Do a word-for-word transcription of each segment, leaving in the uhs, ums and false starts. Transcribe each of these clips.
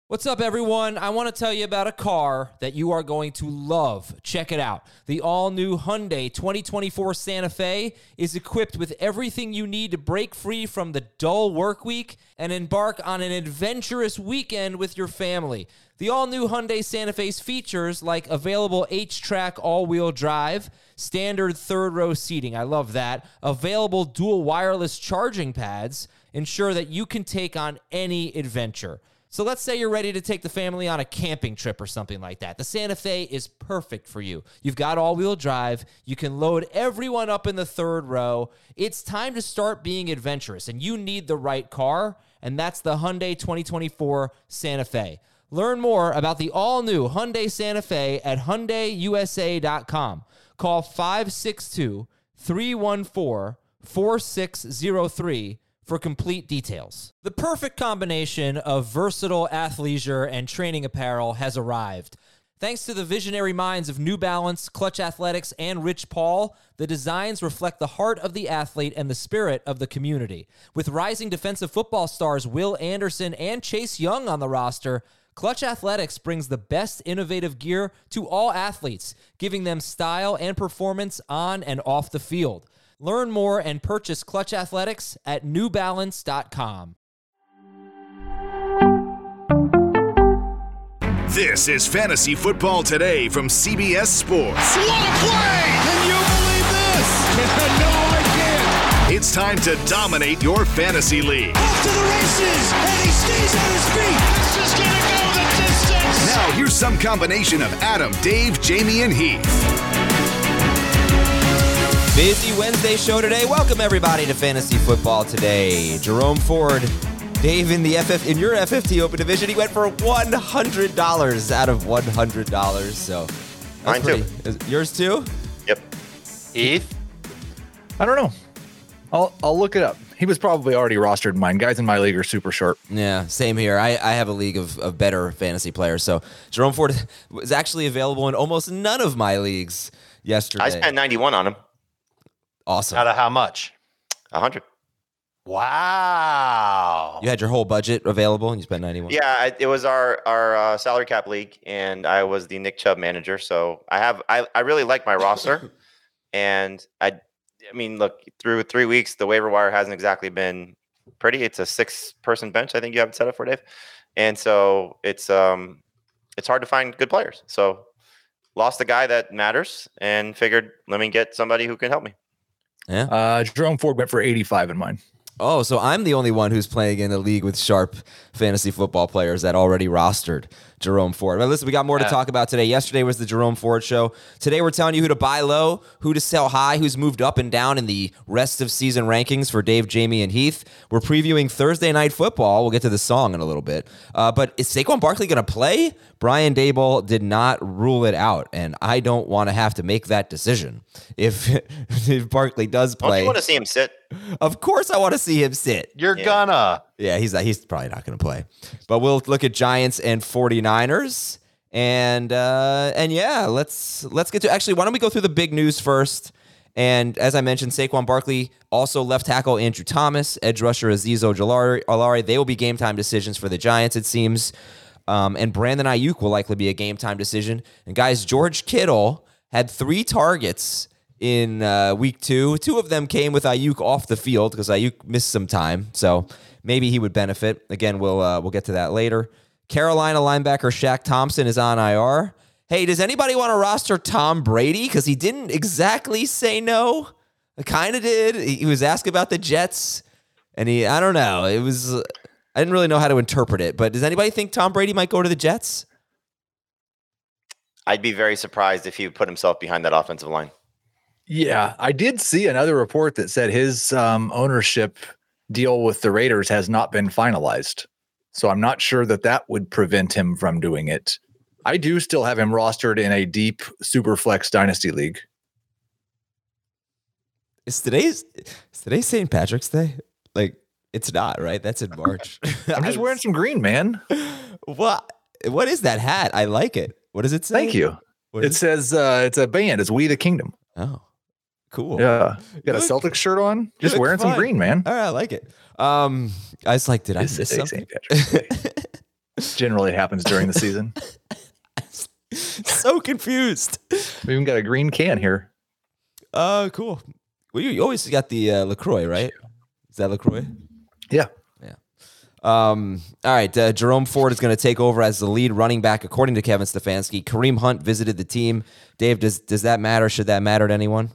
What's up, everyone? I want to tell you about a car that you are going to love. Check it out. The all-new Hyundai twenty twenty-four Santa Fe is equipped with everything you need to break free from the dull work week and embark on an adventurous weekend with your family. The all-new Hyundai Santa Fe's features like available H-Track all-wheel drive, standard third-row seating, I love that, available dual wireless charging pads, ensure that you can take on any adventure. So let's say you're ready to take the family on a camping trip or something like that. The Santa Fe is perfect for you. You've got all-wheel drive. You can load everyone up in the third row. It's time to start being adventurous, and you need the right car, and that's the Hyundai twenty twenty-four Santa Fe. Learn more about the all-new Hyundai Santa Fe at Hyundai U S A dot com. Call five six two, three one four, four six zero three for complete details. The perfect combination of versatile athleisure and training apparel has arrived. Thanks to the visionary minds of New Balance, Clutch Athletics, and Rich Paul, the designs reflect the heart of the athlete and the spirit of the community. With rising defensive football stars Will Anderson and Chase Young on the roster, Clutch Athletics brings the best innovative gear to all athletes, giving them style and performance on and off the field. Learn more and purchase Clutch Athletics at new balance dot com. This is Fantasy Football Today from C B S Sports. What a play! Can you believe this? No, I can't. It's time to dominate your fantasy league. Off to the races, and he stays on his feet. This is going to go the distance. Now here's some combination of Adam, Dave, Jamie, and Heath. Busy Wednesday show today. Welcome everybody to Fantasy Football Today. Jerome Ford, Dave in the F F in your F F T Open Division, he went for one hundred dollars out of one hundred dollars. So mine pretty, too. Is, yours too? Yep. Heath? I don't know. I'll I'll look it up. He was probably already rostered in mine. Guys in my league are super short. Yeah, same here. I, I have a league of, of better fantasy players. So Jerome Ford was actually available in almost none of my leagues yesterday. I spent ninety-one on him. Awesome. Out of how much? one hundred. Wow. You had your whole budget available and you spent ninety-one? Yeah, I, it was our our uh, salary cap league, and I was the Nick Chubb manager. So I have I, I really like my roster, and I I mean, look, through three weeks, the waiver wire hasn't exactly been pretty. It's a six person bench. I think you have it set up for, Dave, and so it's um it's hard to find good players. So lost the guy that matters, and figured let me get somebody who can help me. Yeah. Uh, Jerome Ford went for eighty-five in mine. Oh, so I'm the only one who's playing in a league with sharp fantasy football players that already rostered Jerome Ford. But listen, we got more to Yeah. talk about today. Yesterday was the Jerome Ford show. Today we're telling you who to buy low, who to sell high, who's moved up and down in the rest of season rankings for Dave, Jamie, and Heath. We're previewing Thursday Night Football. We'll get to the song in a little bit. Uh, but is Saquon Barkley going to play? Brian Daboll did not rule it out, and I don't want to have to make that decision. If, if Barkley does play, Don't you want to see him sit? of course I want to see him sit. You're Yeah. gonna. Yeah, he's he's probably not going to play. But we'll look at Giants and 49ers. And uh, and yeah, let's let's get to actually, why don't we go through the big news first? And as I mentioned, Saquon Barkley, also left tackle Andrew Thomas, edge rusher Azeez Ojulari, they will be game time decisions for the Giants, it seems. Um, and Brandon Ayuk will likely be a game time decision. And guys, George Kittle had three targets in uh, week two. Two of them came with Ayuk off the field because Ayuk missed some time. So maybe he would benefit. Again, we'll uh, we'll get to that later. Carolina linebacker Shaq Thompson is on I R. Hey, does anybody want to roster Tom Brady? Because he didn't exactly say no. I kind of did. He was asked about the Jets, and he, I don't know. It was, I didn't really know how to interpret it. But does anybody think Tom Brady might go to the Jets? I'd be very surprised if he put himself behind that offensive line. Yeah, I did see another report that said his um, ownership deal with the Raiders has not been finalized. So I'm not sure that that would prevent him from doing it. I do still have him rostered in a deep Superflex Dynasty League. Is today's is today Saint Patrick's Day? Like, it's not, right? That's in March. I'm just wearing some green, man. What? What is that hat? I like it. What does it say? Thank you. What It is says uh, it's a band. It's We the Kingdom. Oh, cool. Yeah. You got a look- Celtics shirt on? Just look wearing some fine. green, man. All right, I like it. Um, I was like, did I This miss is something? Saint Patrick's Day. Generally happens during the season. So confused. We even got a green can here. Oh, uh, cool. Well, you, you always got the uh, LaCroix, right? Is that LaCroix? Yeah. Yeah. Um, all right. Uh, Jerome Ford is going to take over as the lead running back, according to Kevin Stefanski. Kareem Hunt visited the team. Dave, does does that matter? Should that matter to anyone?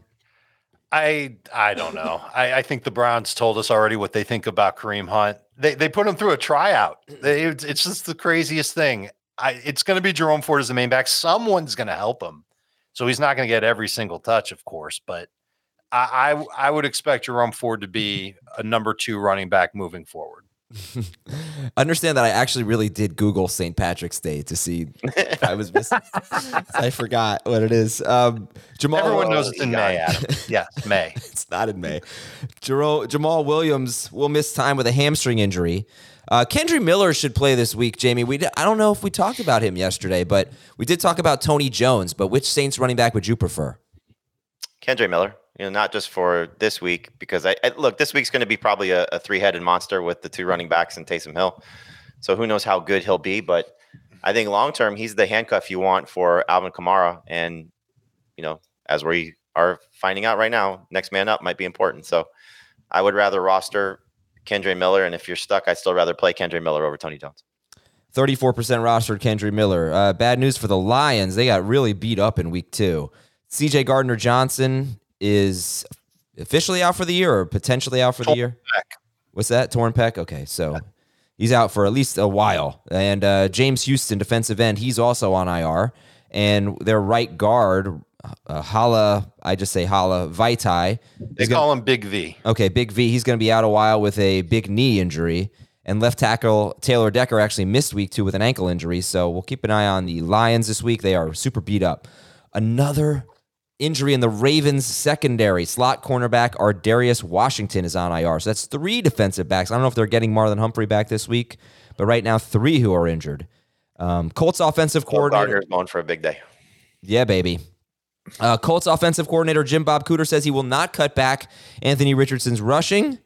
I I don't know. I, I think the Browns told us already what they think about Kareem Hunt. They they put him through a tryout. They, it's, it's just the craziest thing. I, it's going to be Jerome Ford as the main back. Someone's going to help him. So he's not going to get every single touch, of course, but I, I I would expect Jerome Ford to be a number two running back moving forward. Understand that I actually really did Google Saint Patrick's Day to see if I was missing. I forgot what it is. Um, Jamal, Everyone knows it's in May, Adam. Yes, May. It's not in May. Jamal, Jamal Williams will miss time with a hamstring injury. Uh, Kendre Miller should play this week, Jamie. We I don't know if we talked about him yesterday, but we did talk about Tony Jones. But which Saints running back would you prefer? Kendre Miller. You know, not just for this week, because I, I look, this week's going to be probably a, a three-headed monster with the two running backs and Taysom Hill. So who knows how good he'll be? But I think long-term, he's the handcuff you want for Alvin Kamara. And, you know, as we are finding out right now, next man up might be important. So I would rather roster Kendre Miller. And if you're stuck, I'd still rather play Kendre Miller over Tony Jones. thirty-four percent rostered Kendre Miller. Uh, bad news for the Lions. They got really beat up in week two. C J Gardner-Johnson is officially out for the year or potentially out for Torn the year? Pec. What's that? Torn pec? Okay, so he's out for at least a while. And uh, James Houston, defensive end, he's also on I R. And their right guard, uh, Hala, I just say Hala Vaitai. They call him Big V. Okay, Big V. He's going to be out a while with a big knee injury. And left tackle Taylor Decker actually missed week two with an ankle injury. So we'll keep an eye on the Lions this week. They are super beat up. Another injury in the Ravens secondary. Slot cornerback Ardarius Washington is on I R. So that's three defensive backs. I don't know if they're getting Marlon Humphrey back this week, but right now three who are injured. Um, Colts offensive coordinator. Gardner's going for a big day. Yeah, baby. Uh, Colts offensive coordinator Jim Bob Cooter says he will not cut back Anthony Richardson's rushing.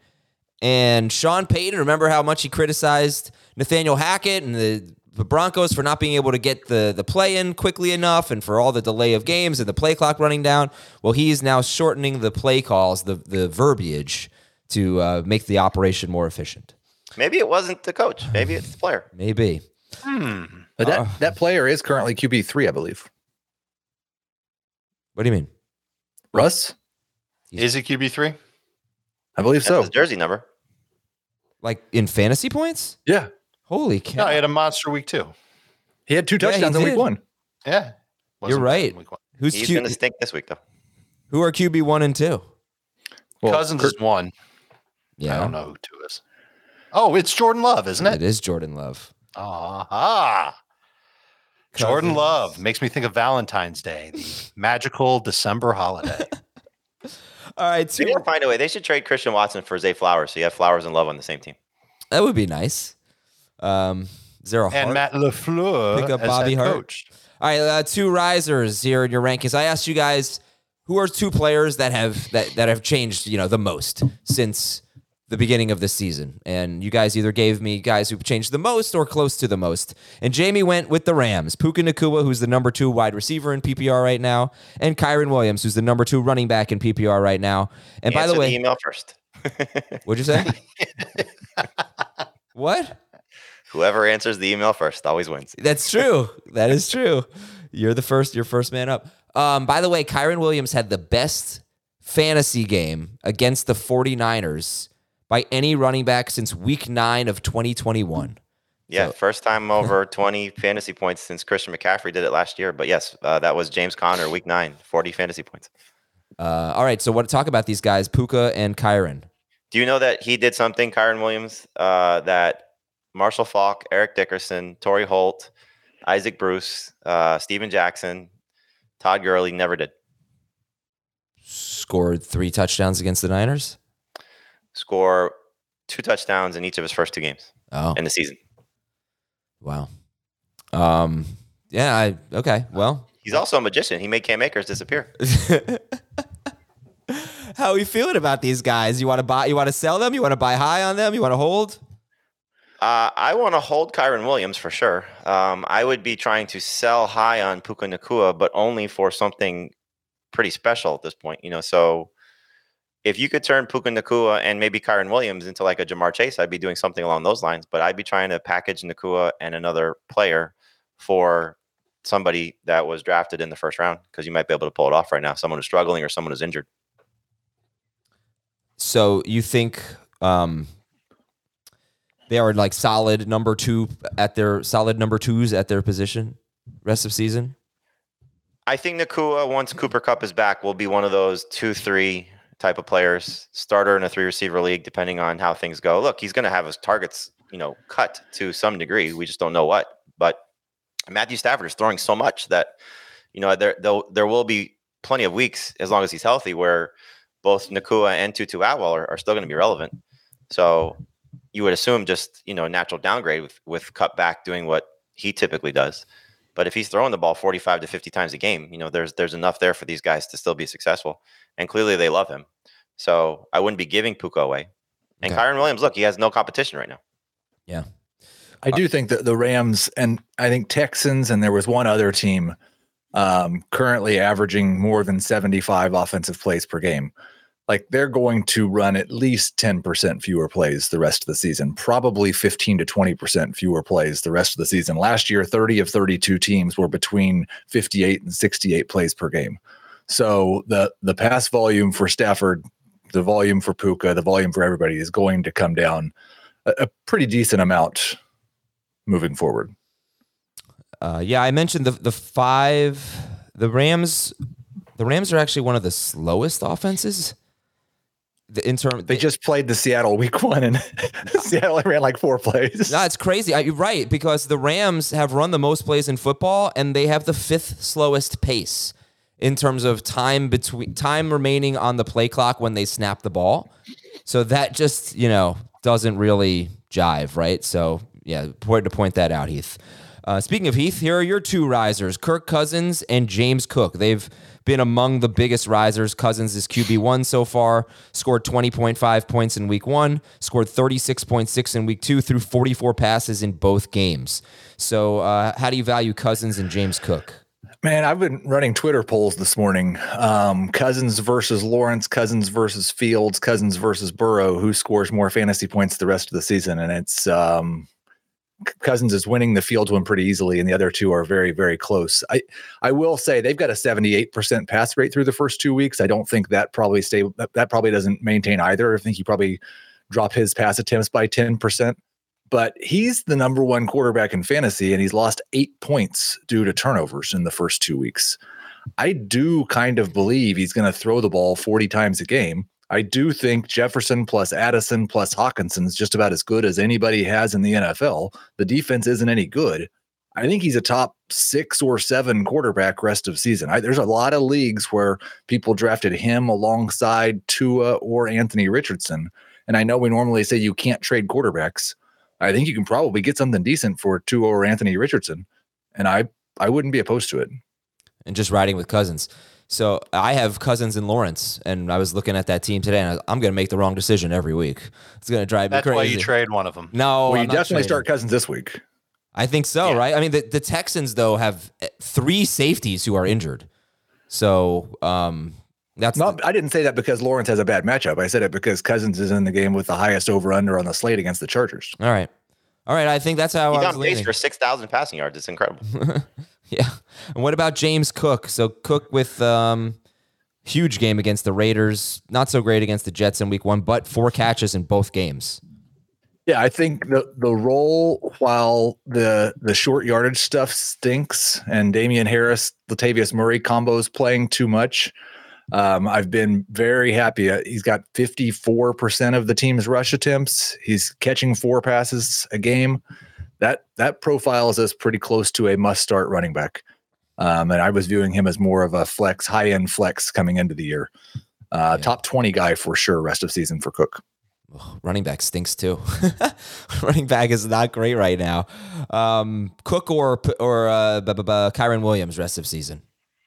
And Sean Payton, remember how much he criticized Nathaniel Hackett and the the Broncos for not being able to get the, the play in quickly enough and for all the delay of games and the play clock running down. Well, he is now shortening the play calls, the, the verbiage, to uh, make the operation more efficient. Maybe it wasn't the coach. Maybe it's the player. Maybe. Hmm. But that, Uh, that player is currently Q B three, I believe. What do you mean? Russ? Is he Q B three? I believe That's so. his jersey number. Like in fantasy points? Yeah. Holy cow. No, he had a monster week two. He had two Yeah, he touchdowns in week did. one. Yeah. You're Wasn't right. week one. Who's He's Q- going to stink this week, though. Who are Q B one and two? Well, Cousins Kurt- is one. Yeah. I don't know who two is. Oh, it's Jordan Love, isn't It it? is Jordan Love. Ah, Jordan Cousins. Love makes me think of Valentine's Day, the magical December holiday. All right, They two. gotta find a way. They should trade Christian Watson for Zay Flowers, so you have Flowers and Love on the same team. That would be nice. Um, is there a And heart? Matt LaFleur Pick up as Bobby head Hart. coach. All right, uh, two risers here in your rankings. I asked you guys who are two players that have that, that have changed, you know, the most since the beginning of the season, and you guys either gave me guys who've changed the most or close to the most. And Jamie went with the Rams, Puka Nacua, who's the number two wide receiver in P P R right now, and Kyron Williams, who's the number two running back in P P R right now. And by Answer the way, email first. what'd you say? What? Whoever answers the email first always wins. That's true. That is true. You're the first. You're first man up. Um, by the way, Kyron Williams had the best fantasy game against the 49ers by any running back since week nine of twenty twenty-one. Yeah, So- first time over twenty fantasy points since Christian McCaffrey did it last year. But yes, uh, that was James Conner, week nine, forty fantasy points. Uh, all right. So what? Talk about these guys, Puka and Kyron. Do you know that he did something, Kyron Williams, uh, that Marshall Faulk, Eric Dickerson, Torrey Holt, Isaac Bruce, uh, Steven Jackson, Todd Gurley never did? Scored three touchdowns against the Niners. Score two touchdowns in each of his first two games Oh, in the season. wow. Um. Yeah. I. Okay. Well. He's also a magician. He made Cam Akers disappear. How are you feeling about these guys? You want to buy? You want to sell them? You want to buy high on them? You want to hold? Uh, I want to hold Kyron Williams for sure. Um, I would be trying to sell high on Puka Nacua, but only for something pretty special at this point. You know, so if you could turn Puka Nacua and maybe Kyron Williams into like a Jamar Chase, I'd be doing something along those lines. But I'd be trying to package Nacua and another player for somebody that was drafted in the first round, because you might be able to pull it off right now. Someone who's struggling or someone who's injured. So you think um, they are like solid number two at their solid number twos at their position rest of season? I think Nacua, once Cooper Kupp is back, will be one of those two, three type of players, starter in a three receiver league, depending on how things go. Look, he's going to have his targets, you know, cut to some degree. We just don't know what. But Matthew Stafford is throwing so much that, you know, there there will be plenty of weeks, as long as he's healthy, where both Nacua and Tutu Atwell are, are still going to be relevant. So you would assume just, you know, a natural downgrade with, with Kupp back doing what he typically does. But if he's throwing the ball forty-five to fifty times a game, you know, there's there's enough there for these guys to still be successful. And clearly they love him. So I wouldn't be giving Puka away. And okay. Kyron Williams, look, he has no competition right now. Yeah. I do think that the Rams and I think Texans, and there was one other team um, currently averaging more than seventy-five offensive plays per game. Like, they're going to run at least ten percent fewer plays the rest of the season, probably fifteen to twenty percent fewer plays the rest of the season. Last year, thirty of thirty-two teams were between fifty-eight and sixty-eight plays per game. So the, the pass volume for Stafford, the volume for Puka, the volume for everybody is going to come down a, a pretty decent amount moving forward. Uh, yeah, I mentioned the the five, the Rams, the Rams are actually one of the slowest offenses. The, in term, they, they just played the Seattle week one, and Seattle ran like four plays. No, it's crazy. I, you're right, because the Rams have run the most plays in football, and they have the fifth slowest pace in terms of time between time remaining on the play clock when they snap the ball. So that just, you know, doesn't really jive, right? So yeah, important to point that out, Heath. Uh, speaking of Heath, here are your two risers, Kirk Cousins and James Cook. They've been among the biggest risers. Cousins is Q B one so far, scored twenty point five points in week one, scored thirty-six point six in week two, threw forty-four passes in both games. So uh, how do you value Cousins and James Cook? Man, I've been running Twitter polls this morning. Um, Cousins versus Lawrence, Cousins versus Fields, Cousins versus Burrow. Who scores more fantasy points the rest of the season? And it's um, Cousins is winning the Fields one pretty easily, and the other two are very, very close. I, I will say they've got a seventy-eight percent pass rate through the first two weeks. I don't think that probably stay that, that probably doesn't maintain either. I think he probably drop his pass attempts by ten percent. But he's the number one quarterback in fantasy, and he's lost eight points due to turnovers in the first two weeks. I do kind of believe he's going to throw the ball forty times a game. I do think Jefferson plus Addison plus Hawkinson is just about as good as anybody has in the N F L. The defense isn't any good. I think he's a top six or seven quarterback rest of season. I, there's a lot of leagues where people drafted him alongside Tua or Anthony Richardson. And I know we normally say you can't trade quarterbacks. I think you can probably get something decent for Tua or Anthony Richardson, and I, I wouldn't be opposed to it. And just riding with Cousins. So I have Cousins and Lawrence, and I was looking at that team today, and I'm going to make the wrong decision every week. It's going to drive That's me crazy. That's why you trade one of them. No, well, you I'm definitely not start Cousins this week. I think so, yeah. right? I mean, the, the Texans, though, have three safeties who are injured. So um, that's not. The, I didn't say that because Lawrence has a bad matchup. I said it because Cousins is in the game with the highest over-under on the slate against the Chargers. All right. All right, I think that's how He's I was on pace leaning. for six thousand passing yards. It's incredible. Yeah. And what about James Cook? So Cook with um, huge game against the Raiders. Not so great against the Jets in week one, but four catches in both games. Yeah, I think the the role, while the the short yardage stuff stinks and Damian Harris, Latavius Murray combos playing too much, um, I've been very happy. He's got fifty-four percent of the team's rush attempts. He's catching four passes a game. That that profiles us pretty close to a must-start running back. Um, and I was viewing him as more of a flex, high-end flex coming into the year. Uh, yeah. Top twenty guy for sure rest of season for Cook. Oh, running back stinks too. Running back is not great right now. Um, Cook or or uh, b- b- b- Kyron Williams rest of season.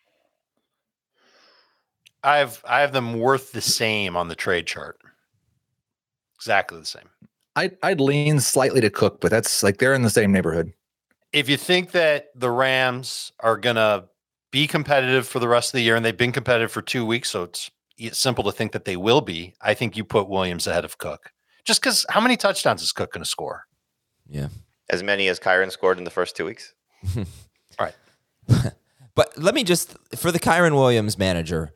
I have I have them worth the same on the trade chart. Exactly the same. I'd, I'd lean slightly to Cook, but that's like they're in the same neighborhood. If you think that the Rams are going to be competitive for the rest of the year, and they've been competitive for two weeks, so it's, it's simple to think that they will be, I think you put Williams ahead of Cook. Just because how many touchdowns is Cook going to score? Yeah. As many as Kyron scored in the first two weeks. All right. But let me just, for the Kyron Williams manager,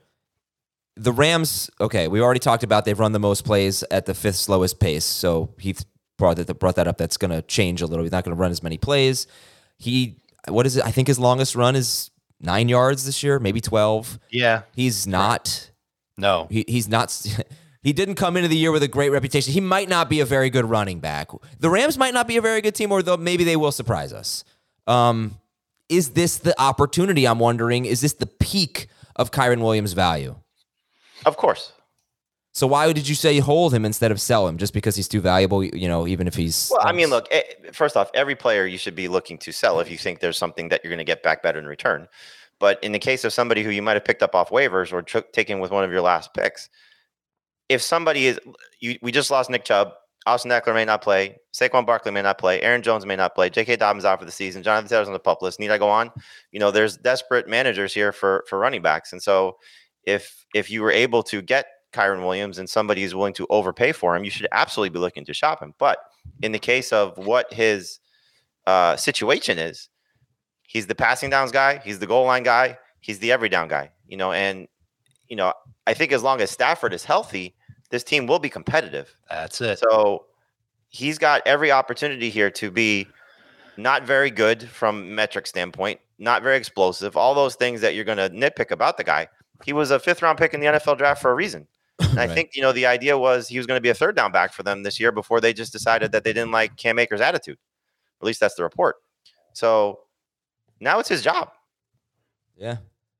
the Rams, okay, we already talked about they've run the most plays at the fifth slowest pace. So Heath brought that, brought that up. That's going to change a little. He's not going to run as many plays. He, what is it? I think his longest run is nine yards this year, maybe twelve. Yeah. He's not. No. He, he's not. He didn't come into the year with a great reputation. He might not be a very good running back. The Rams might not be a very good team, or though maybe they will surprise us. Um, is this the opportunity? I'm wondering, is this the peak of Kyron Williams' value? Of course. So why did you say hold him instead of sell him? Just because he's too valuable, you know, even if he's... Well, I mean, look, first off, every player you should be looking to sell if you think there's something that you're going to get back better in return. But in the case of somebody who you might have picked up off waivers or took, taken with one of your last picks, if somebody is... You, we just lost Nick Chubb. Austin Eckler may not play. Saquon Barkley may not play. Aaron Jones may not play. J K. Dobbins out for the season. Jonathan Taylor's on the pup list. Need I go on? You know, there's desperate managers here for for running backs. And so if if you were able to get Kyron Williams and somebody is willing to overpay for him, you should absolutely be looking to shop him. But in the case of what his uh, situation is, he's the passing downs guy. He's the goal line guy. He's the every down guy. You know, and, you know, I think as long as Stafford is healthy, this team will be competitive. That's it. So he's got every opportunity here to be not very good from metric standpoint, not very explosive, all those things that you're going to nitpick about the guy. He was a fifth round pick in the N F L draft for a reason. And Right. I think, you know, the idea was he was going to be a third down back for them this year before they just decided that they didn't like Cam Akers' attitude. At least that's the report. So now it's his job. Yeah.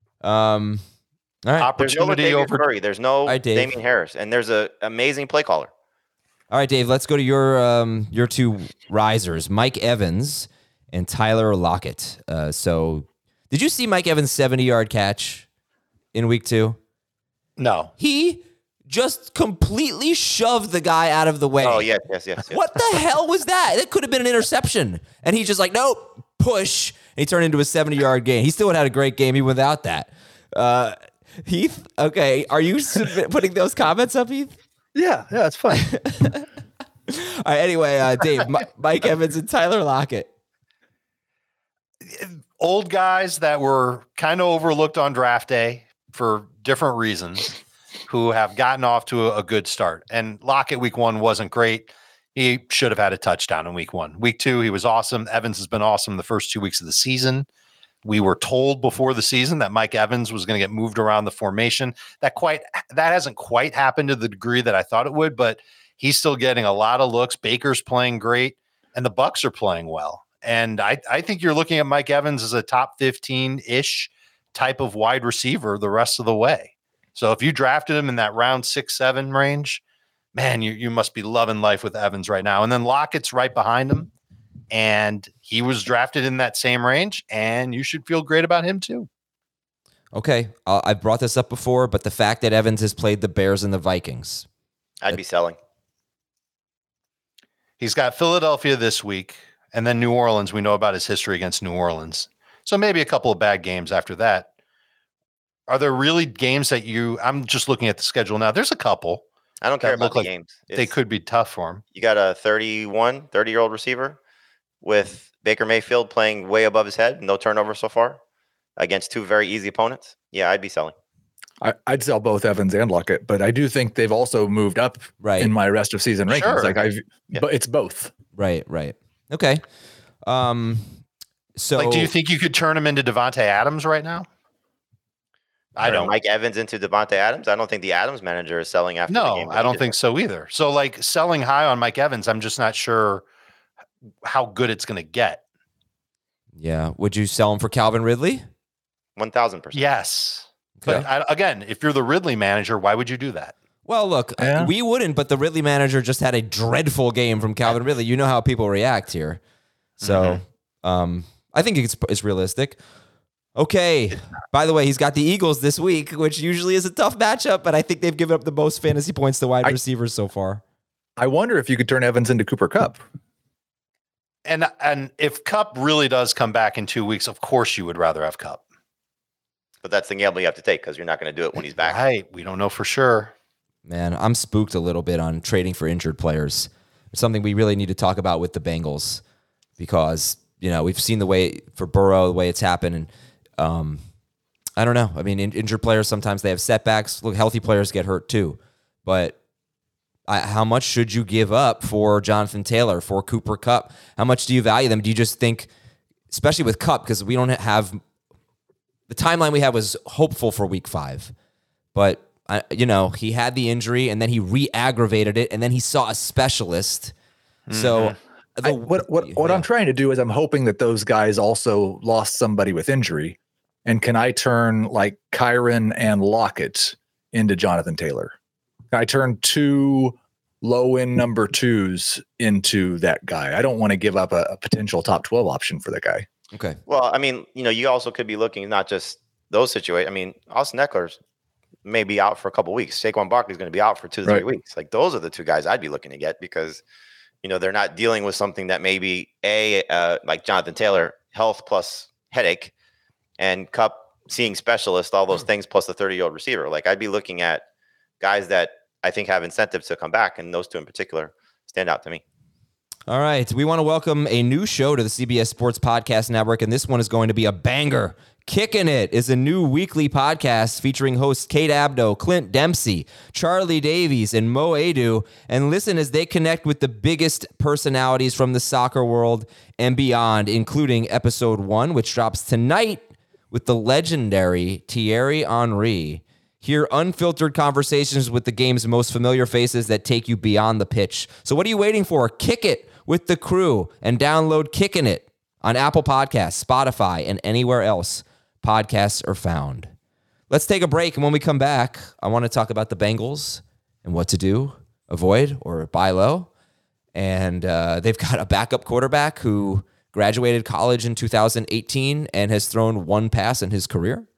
Um, all right. There's no Opportunity Latavius over. Murray. There's no right, Dave. Damian Harris. And there's an amazing play caller. All right, Dave, let's go to your um, your two risers, Mike Evans and Tyler Lockett. Uh, so did you see Mike Evans' seventy-yard catch in week two? No. He just completely shoved the guy out of the way. Oh, yes, yes, yes. yes. What the hell was that? That could have been an interception. And he's just like, nope, push. And he turned into a seventy-yard gain. He still would have had a great game even without that. Uh, Heath, okay, are you submit- putting those comments up, Heath? Yeah, yeah, it's fine. All right, anyway, uh, Dave, Mi- Mike Evans and Tyler Lockett. Old guys that were kind of overlooked on draft day for different reasons who have gotten off to a, a good start. And Lockett week one wasn't great. He should have had a touchdown in week one. Week two, he was awesome. Evans has been awesome the first two weeks of the season. We were told before the season that Mike Evans was going to get moved around the formation. That quite that hasn't quite happened to the degree that I thought it would, but he's still getting a lot of looks. Baker's playing great, and the Bucs are playing well. And I, I think you're looking at Mike Evans as a top fifteen-ish type of wide receiver the rest of the way. So if you drafted him in that round six, seven range, man, you, you must be loving life with Evans right now. And then Lockett's right behind him. And he was drafted in that same range, and you should feel great about him too. Okay, uh, I've brought this up before, but the fact that Evans has played the Bears and the Vikings. I'd be selling. He's got Philadelphia this week, and then New Orleans. We know about his history against New Orleans. So maybe a couple of bad games after that. Are there really games that you – I'm just looking at the schedule now. There's a couple. I don't care that about look the like games. They It's- could be tough for him. You got a thirty-one, thirty-year-old receiver with Baker Mayfield playing way above his head, no turnover so far, against two very easy opponents. Yeah, I'd be selling. I, I'd sell both Evans and Lockett, but I do think they've also moved up Right. in my rest of season rankings. Sure. Like I've, Yeah. but it's both. Right, right. Okay. Um, so Like, do you think you could turn him into Devontae Adams right now? I Turn don't. Mike Evans into Devontae Adams. I don't think the Adams manager is selling after the No, game. I don't think so either. So, like, selling high on Mike Evans, I'm just not sure how good it's going to get. Yeah. Would you sell him for Calvin Ridley? one thousand percent. Yes. Okay. But I, again, if you're the Ridley manager, why would you do that? Well, look, Yeah. we wouldn't, but the Ridley manager just had a dreadful game from Calvin Ridley. You know how people react here. So um, I think it's, it's realistic. Okay. By the way, he's got the Eagles this week, which usually is a tough matchup, but I think they've given up the most fantasy points to wide I- receivers so far. I wonder if you could turn Evans into Cooper Kupp. And and if Kupp really does come back in two weeks, of course you would rather have Kupp. But that's the gamble you have to take because you're not going to do it when he's back. Right. We don't know for sure. Man, I'm spooked a little bit on trading for injured players. It's something we really need to talk about with the Bengals because, you know, we've seen the way for Burrow, the way it's happened. And um, I don't know. I mean, in, injured players, sometimes they have setbacks. Look, healthy players get hurt too. But I, how much should you give up for Jonathan Taylor, for Cooper Kupp? How much do you value them? Do you just think, especially with Kupp, because we don't have the timeline we had was hopeful for week five, but I, you know, he had the injury and then he re-aggravated it and then he saw a specialist. Mm-hmm. So the, I, what what, what yeah. I'm trying to do is I'm hoping that those guys also lost somebody with injury. And can I turn like Kyron and Lockett into Jonathan Taylor? Can I turn two low-end number twos into that guy? I don't want to give up a, a potential top twelve option for that guy. Okay. Well, I mean, you know, you also could be looking not just those situations. I mean, Austin Eckler's may be out for a couple of weeks. Saquon Barkley's going to be out for two to right. three weeks. Like those are the two guys I'd be looking to get because, you know, they're not dealing with something that maybe a uh, like Jonathan Taylor, health plus headache, and Kupp seeing specialist, all those things plus the thirty-year-old receiver. Like I'd be looking at guys that I think have incentives to come back, and those two in particular stand out to me. All right. We want to welcome a new show to the C B S Sports Podcast Network, and this one is going to be a banger. Kicking It is a new weekly podcast featuring hosts Kate Abdo, Clint Dempsey, Charlie Davies, and Mo Adu. And listen as they connect with the biggest personalities from the soccer world and beyond, including episode one, which drops tonight with the legendary Thierry Henry. Hear unfiltered conversations with the game's most familiar faces that take you beyond the pitch. So what are you waiting for? Kick it with the crew and download Kicking It on Apple Podcasts, Spotify, and anywhere else podcasts are found. Let's take a break, and when we come back, I want to talk about the Bengals and what to do, avoid, or buy low. And uh, they've got a backup quarterback who graduated college in two thousand eighteen and has thrown one pass in his career.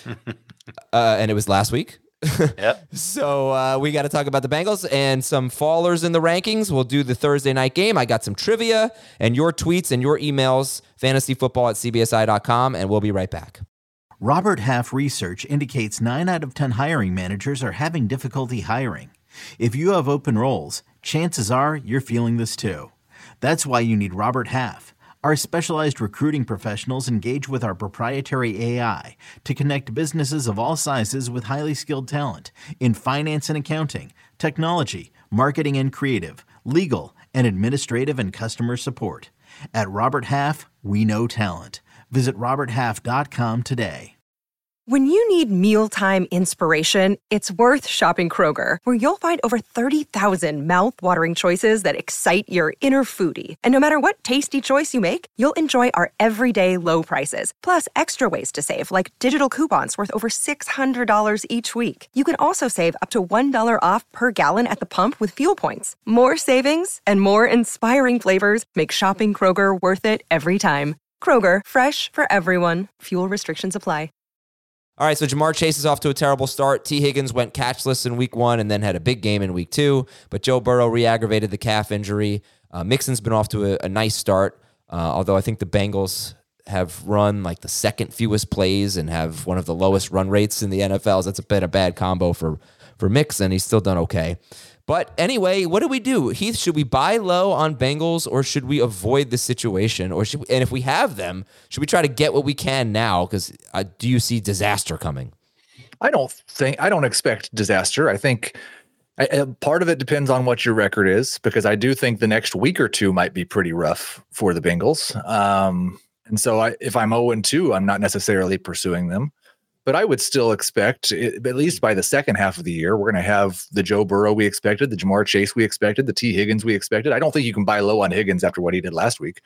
uh, and it was last week. Yep. So uh, we got to talk about the Bengals and some fallers in the rankings. We'll do the Thursday night game. I got some trivia and your tweets and your emails, fantasyfootball at c b s i dot com, and we'll be right back. Robert Half research indicates nine out of ten hiring managers are having difficulty hiring. If you have open roles, chances are you're feeling this too. That's why you need Robert Half. Our specialized recruiting professionals engage with our proprietary A I to connect businesses of all sizes with highly skilled talent in finance and accounting, technology, marketing and creative, legal, and administrative and customer support. At Robert Half, we know talent. Visit robert half dot com today. When you need mealtime inspiration, it's worth shopping Kroger, where you'll find over thirty thousand mouth-watering choices that excite your inner foodie. And no matter what tasty choice you make, you'll enjoy our everyday low prices, plus extra ways to save, like digital coupons worth over six hundred dollars each week. You can also save up to one dollar off per gallon at the pump with fuel points. More savings and more inspiring flavors make shopping Kroger worth it every time. Kroger, fresh for everyone. Fuel restrictions apply. All right, so Jamar Chase is off to a terrible start. T. Higgins went catchless in week one and then had a big game in week two. But Joe Burrow re-aggravated the calf injury. Uh, Mixon's been off to a, a nice start, uh, although I think the Bengals have run like the second fewest plays and have one of the lowest run rates in the N F L. So that's been a bad combo for, for Mixon. He's still done okay. But anyway, what do we do? Heath, should we buy low on Bengals or should we avoid the situation? Or should we, and if we have them, should we try to get what we can now? Because uh, do you see disaster coming? I don't think, I don't expect disaster. I think I, part of it depends on what your record is, because I do think the next week or two might be pretty rough for the Bengals. Um, and so I, if I'm oh and two, I'm not necessarily pursuing them. But I would still expect, at least by the second half of the year, we're going to have the Joe Burrow we expected, the Jamar Chase we expected, the T. Higgins we expected. I don't think you can buy low on Higgins after what he did last week.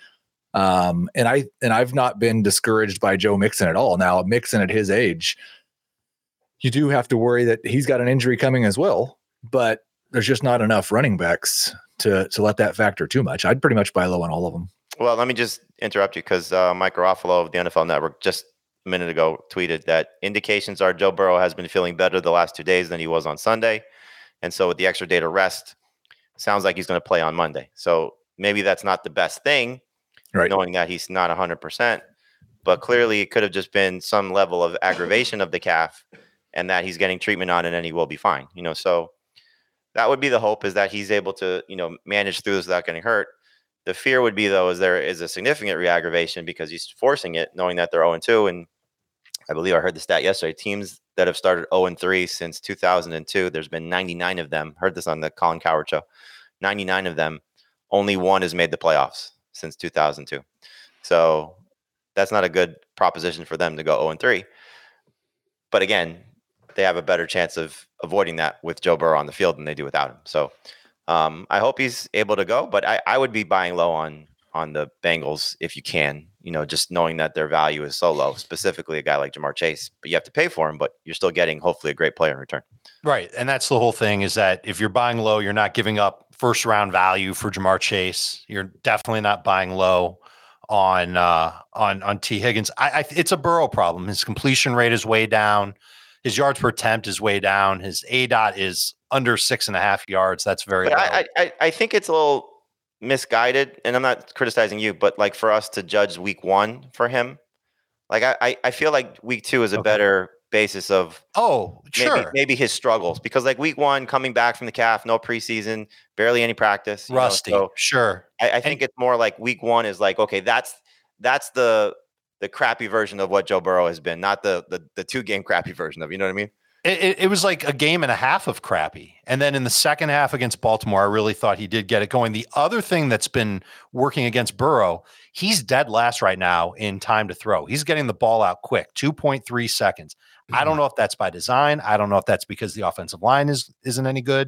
Um, and I and I've not been discouraged by Joe Mixon at all. Now, Mixon at his age, you do have to worry that he's got an injury coming as well. But there's just not enough running backs to to let that factor too much. I'd pretty much buy low on all of them. Well, let me just interrupt you because uh, Mike Garofalo of the N F L Network just a minute ago tweeted that indications are Joe Burrow has been feeling better the last two days than he was on Sunday. And so with the extra day to rest, sounds like he's going to play on Monday. So maybe that's not the best thing, Right. knowing that he's not one hundred percent. But clearly it could have just been some level of aggravation of the calf and that he's getting treatment on it and he will be fine. You know, so that would be the hope, is that he's able to, you know, manage through this without getting hurt. The fear would be, though, is there is a significant re-aggravation because he's forcing it, knowing that they're oh and two. And I believe I heard the stat yesterday, teams that have started oh and three since two thousand two, there's been ninety-nine of them. Heard this on the Colin Cowherd show. ninety-nine of them, only one has made the playoffs since two thousand two. So that's not a good proposition for them to go oh and three. But again, they have a better chance of avoiding that with Joe Burrow on the field than they do without him. So um, I hope he's able to go, but I, I would be buying low on on the Bengals if you can, you know, just knowing that their value is so low, specifically a guy like Jamar Chase, but you have to pay for him, but you're still getting hopefully a great player in return. Right. And that's the whole thing, is that if you're buying low, you're not giving up first round value for Jamar Chase. You're definitely not buying low on, uh, on, on T Higgins. I, I it's a Burrow problem. His completion rate is way down. His yards per attempt is way down. His A DOT is under six and a half yards. That's very but low. I, I, I think it's a little misguided, and I'm not criticizing you, but like for us to judge week one for him, like I, I, I feel like week two is a Okay. better basis of Oh, sure. maybe, maybe his struggles, because like week one, coming back from the calf, no preseason, barely any practice, you know, Rusty. so Sure. I, I think it's more like week one is like, okay, that's that's the the crappy version of what Joe Burrow has been, not the the, the two game crappy version of, you know what I mean? It, it, it was like a game and a half of crappy. And then in the second half against Baltimore, I really thought he did get it going. The other thing that's been working against Burrow, he's dead last right now in time to throw. He's getting the ball out quick, two point three seconds. Mm-hmm. I don't know if that's by design. I don't know if that's because the offensive line is, isn't any good.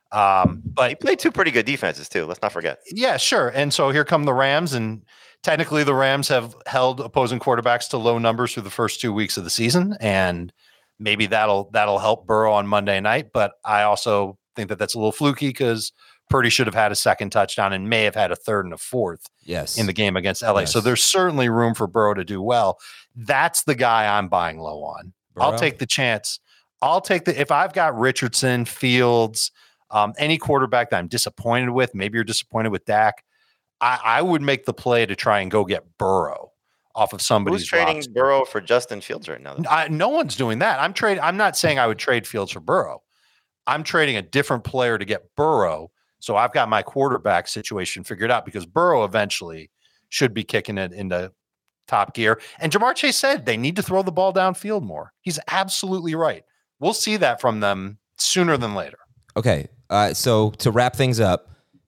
Um, but He played two pretty good defenses too. Let's not forget. yeah, sure. And so here come the Rams, and technically the Rams have held opposing quarterbacks to low numbers through the first two weeks of the season, and maybe that'll that'll help Burrow on Monday night. But I also think that that's a little fluky, because Purdy should have had a second touchdown and may have had a third and a fourth Yes. in the game against L A. Yes. So there's certainly room for Burrow to do well. That's the guy I'm buying low on. I'll Burrow? take the chance. I'll take the, if I've got Richardson, Fields, um, any quarterback that I'm disappointed with, maybe you're disappointed with Dak, I, I would make the play to try and go get Burrow off of somebody's Who's trading roster. Burrow for Justin Fields right now, though? I, no one's doing that. I'm trade. I'm not saying I would trade Fields for Burrow. I'm trading a different player to get Burrow. So I've got my quarterback situation figured out, because Burrow eventually should be kicking it into top gear. And Jamar Chase said they need to throw the ball downfield more. He's absolutely right. We'll see that from them sooner than later. Okay. Uh, so to wrap things up,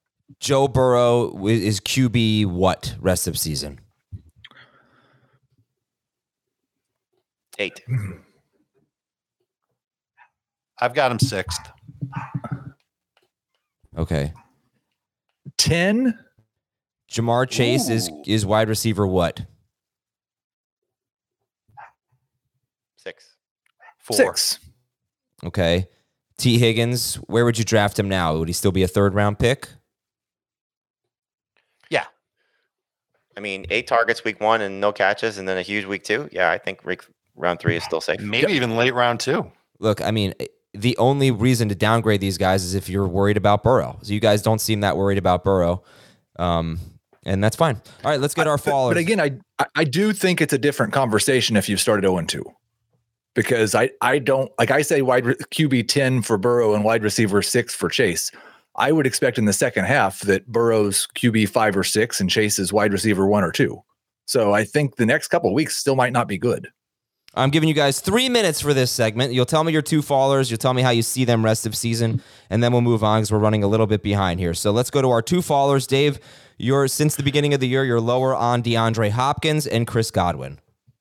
Joe Burrow wi- is Q B what rest of season? Eight. I've got him sixth. Okay. ten. Jamar Chase is Ooh. is wide receiver what? Six. Four. Six. Okay. T Higgins, where would you draft him now? Would he still be a third round pick? Yeah. I mean, eight targets week one and no catches, and then a huge week two. Yeah, I think week, round three is still safe. Maybe even late round two. Look, I mean, the only reason to downgrade these guys is if you're worried about Burrow. So you guys don't seem that worried about Burrow. Um, and that's fine. All right, let's get our But, followers. but again, I I- I do think it's a different conversation if you've started oh and two, because I I don't like I say wide re- Q B ten for Burrow and wide receiver six for Chase. I would expect in the second half that Burrow's Q B five or six and Chase's wide receiver one or two. So I think the next couple of weeks still might not be good. I'm giving you guys three minutes for this segment. You'll tell me your two fallers. You'll tell me how you see them rest of season, and then we'll move on because we're running a little bit behind here. So let's go to our two fallers. Dave, you're since the beginning of the year, you're lower on DeAndre Hopkins and Chris Godwin.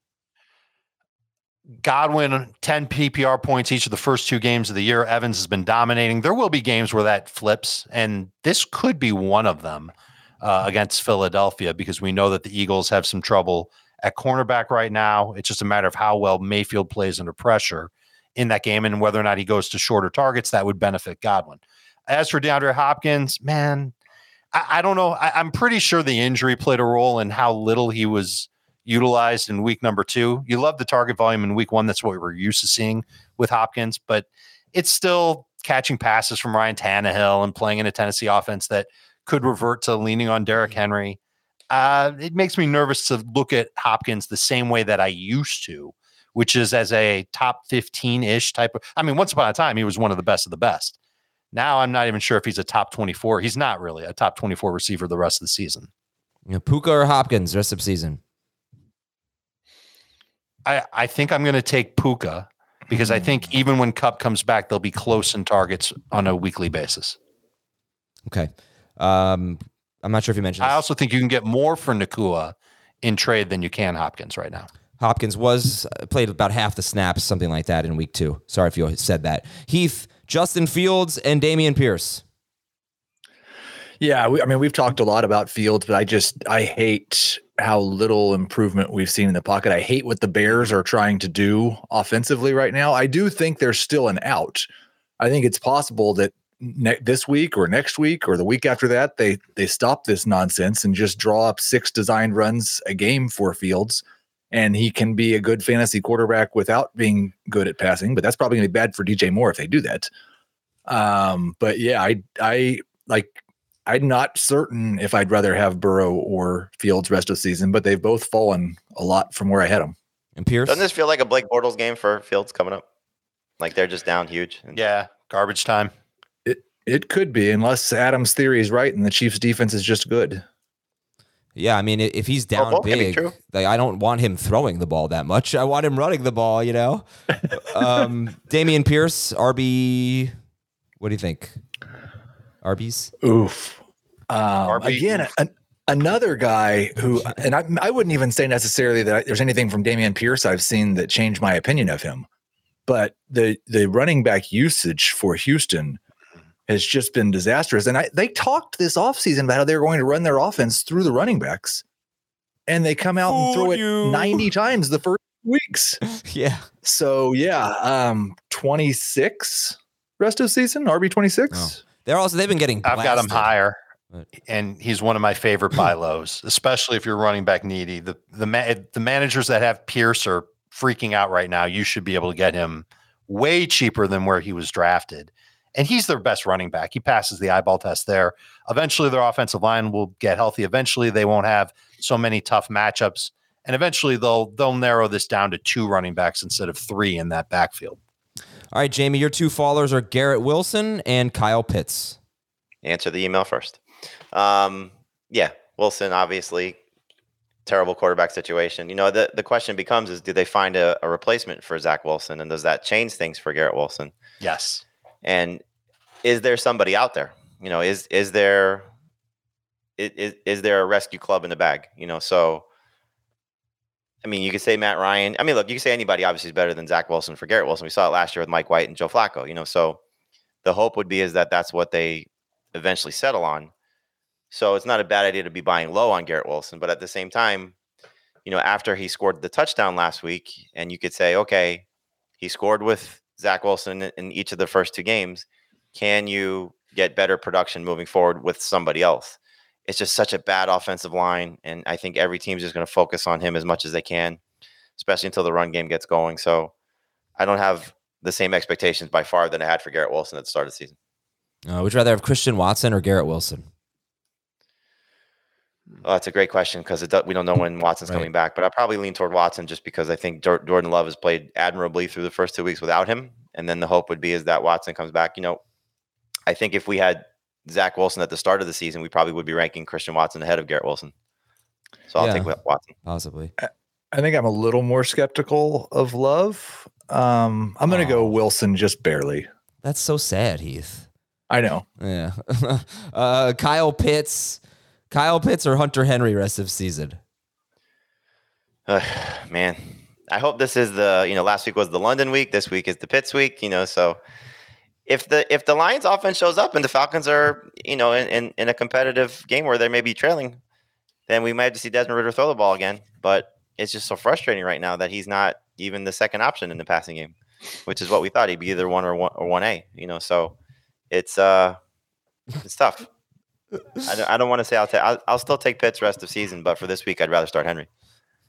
Godwin, ten P P R points each of the first two games of the year. Evans has been dominating. There will be games where that flips, and this could be one of them uh, against Philadelphia, because we know that the Eagles have some trouble at cornerback right now. It's just a matter of how well Mayfield plays under pressure in that game, and whether or not he goes to shorter targets that would benefit Godwin. As for DeAndre Hopkins, man, I, I don't know. I, I'm pretty sure the injury played a role in how little he was utilized in week number two. You love the target volume in week one. That's what we were used to seeing with Hopkins, but it's still catching passes from Ryan Tannehill and playing in a Tennessee offense that could revert to leaning on Derrick Henry. Uh, it makes me nervous to look at Hopkins the same way that I used to, which is as a top fifteen-ish type of, I mean, once upon a time, he was one of the best of the best. Now I'm not even sure if he's a top twenty-four. He's not really a top twenty-four receiver the rest of the season. You know, Puka or Hopkins rest of season? I, I think I'm going to take Puka because I think even when Kupp comes back, they'll be close in targets on a weekly basis. Okay. Um, I'm not sure if you mentioned this. I also think you can get more for Nacua in trade than you can Hopkins right now. Hopkins was uh, played about half the snaps, something like that in week two. Sorry if you said that. Heath, Justin Fields, and Dameon Pierce. Yeah, we, I mean, we've talked a lot about Fields, but I just I hate how little improvement we've seen in the pocket. I hate what the Bears are trying to do offensively right now. I do think there's still an out. I think it's possible that ne- this week or next week or the week after that, they they stop this nonsense and just draw up six designed runs a game for Fields, and he can be a good fantasy quarterback without being good at passing. But that's probably going to be bad for D J Moore if they do that. Um, but yeah, I I like. I'm not certain if I'd rather have Burrow or Fields rest of the season, but they've both fallen a lot from where I had them. And Pierce? Doesn't this feel like a Blake Bortles game for Fields coming up? Like they're just down huge. Yeah, garbage time. It it could be, unless Adam's theory is right and the Chiefs' defense is just good. Yeah, I mean, if he's down both can be big, true. like, I don't want him throwing the ball that much. I want him running the ball, you know? um, Dameon Pierce, R B, what do you think? Arby's. Oof. Um, Arby. again, an, another guy who, and I, I wouldn't even say necessarily that I, there's anything from Dameon Pierce I've seen that changed my opinion of him, but the the running back usage for Houston has just been disastrous. And I, they talked this offseason about how they were going to run their offense through the running backs, and they come out and throw it ninety times the first weeks. Yeah. So yeah, um, twenty-six rest of season, R B twenty-six. Oh. They're also they've been getting I've got him blasted. higher, But- and he's one of my favorite buy lows, especially if you're running back needy. The the ma- the managers that have Pierce are freaking out right now. You should be able to get him way cheaper than where he was drafted, and he's their best running back. He passes the eyeball test there. Eventually, their offensive line will get healthy. Eventually, they won't have so many tough matchups, and eventually they'll they'll narrow this down to two running backs instead of three in that backfield. All right, Jamie, your two fallers are Garrett Wilson and Kyle Pitts. Answer the email first. Um, yeah, Wilson, obviously, terrible quarterback situation. You know, the, the question becomes is, do they find a, a replacement for Zach Wilson? And does that change things for Garrett Wilson? Yes. And is there somebody out there? You know, is is there is, is there a rescue club in the bag? You know, so I mean, you could say Matt Ryan. I mean, look, you could say anybody obviously is better than Zach Wilson for Garrett Wilson. We saw it last year with Mike White and Joe Flacco. You know, so the hope would be is that that's what they eventually settle on. So it's not a bad idea to be buying low on Garrett Wilson, but at the same time, you know, after he scored the touchdown last week, and you could say, okay, he scored with Zach Wilson in, in each of the first two games. Can you get better production moving forward with somebody else? It's just such a bad offensive line, and I think every team's just going to focus on him as much as they can, especially until the run game gets going. So I don't have the same expectations by far that I had for Garrett Wilson at the start of the season. Uh, would you rather have Christian Watson or Garrett Wilson? Oh, that's a great question because we don't know when Watson's Right. coming back, but I probably lean toward Watson just because I think Jor- Jordan Love has played admirably through the first two weeks without him, and then the hope would be is that Watson comes back. You know, I think if we had Zach Wilson at the start of the season, we probably would be ranking Christian Watson ahead of Garrett Wilson. So I'll Yeah. take Watson. Possibly. I think I'm a little more skeptical of Love. Um, I'm going to Oh. go Wilson just barely. That's so sad, Heath. I know. Yeah. uh, Kyle Pitts. Kyle Pitts or Hunter Henry rest of season? Uh, man, I hope this is the, you know, last week was the London week. This week is the Pitts week, you know, so if the, if the Lions offense shows up and the Falcons are, you know, in, in, in a competitive game where they may be trailing, then we might have to see Desmond Ridder throw the ball again. But it's just so frustrating right now that he's not even the second option in the passing game, which is what we thought he'd be, either one or one or one A, you know, so it's, uh, it's tough. I don't, I don't want to say I'll take, I'll, I'll still take Pitts rest of season, but for this week, I'd rather start Henry.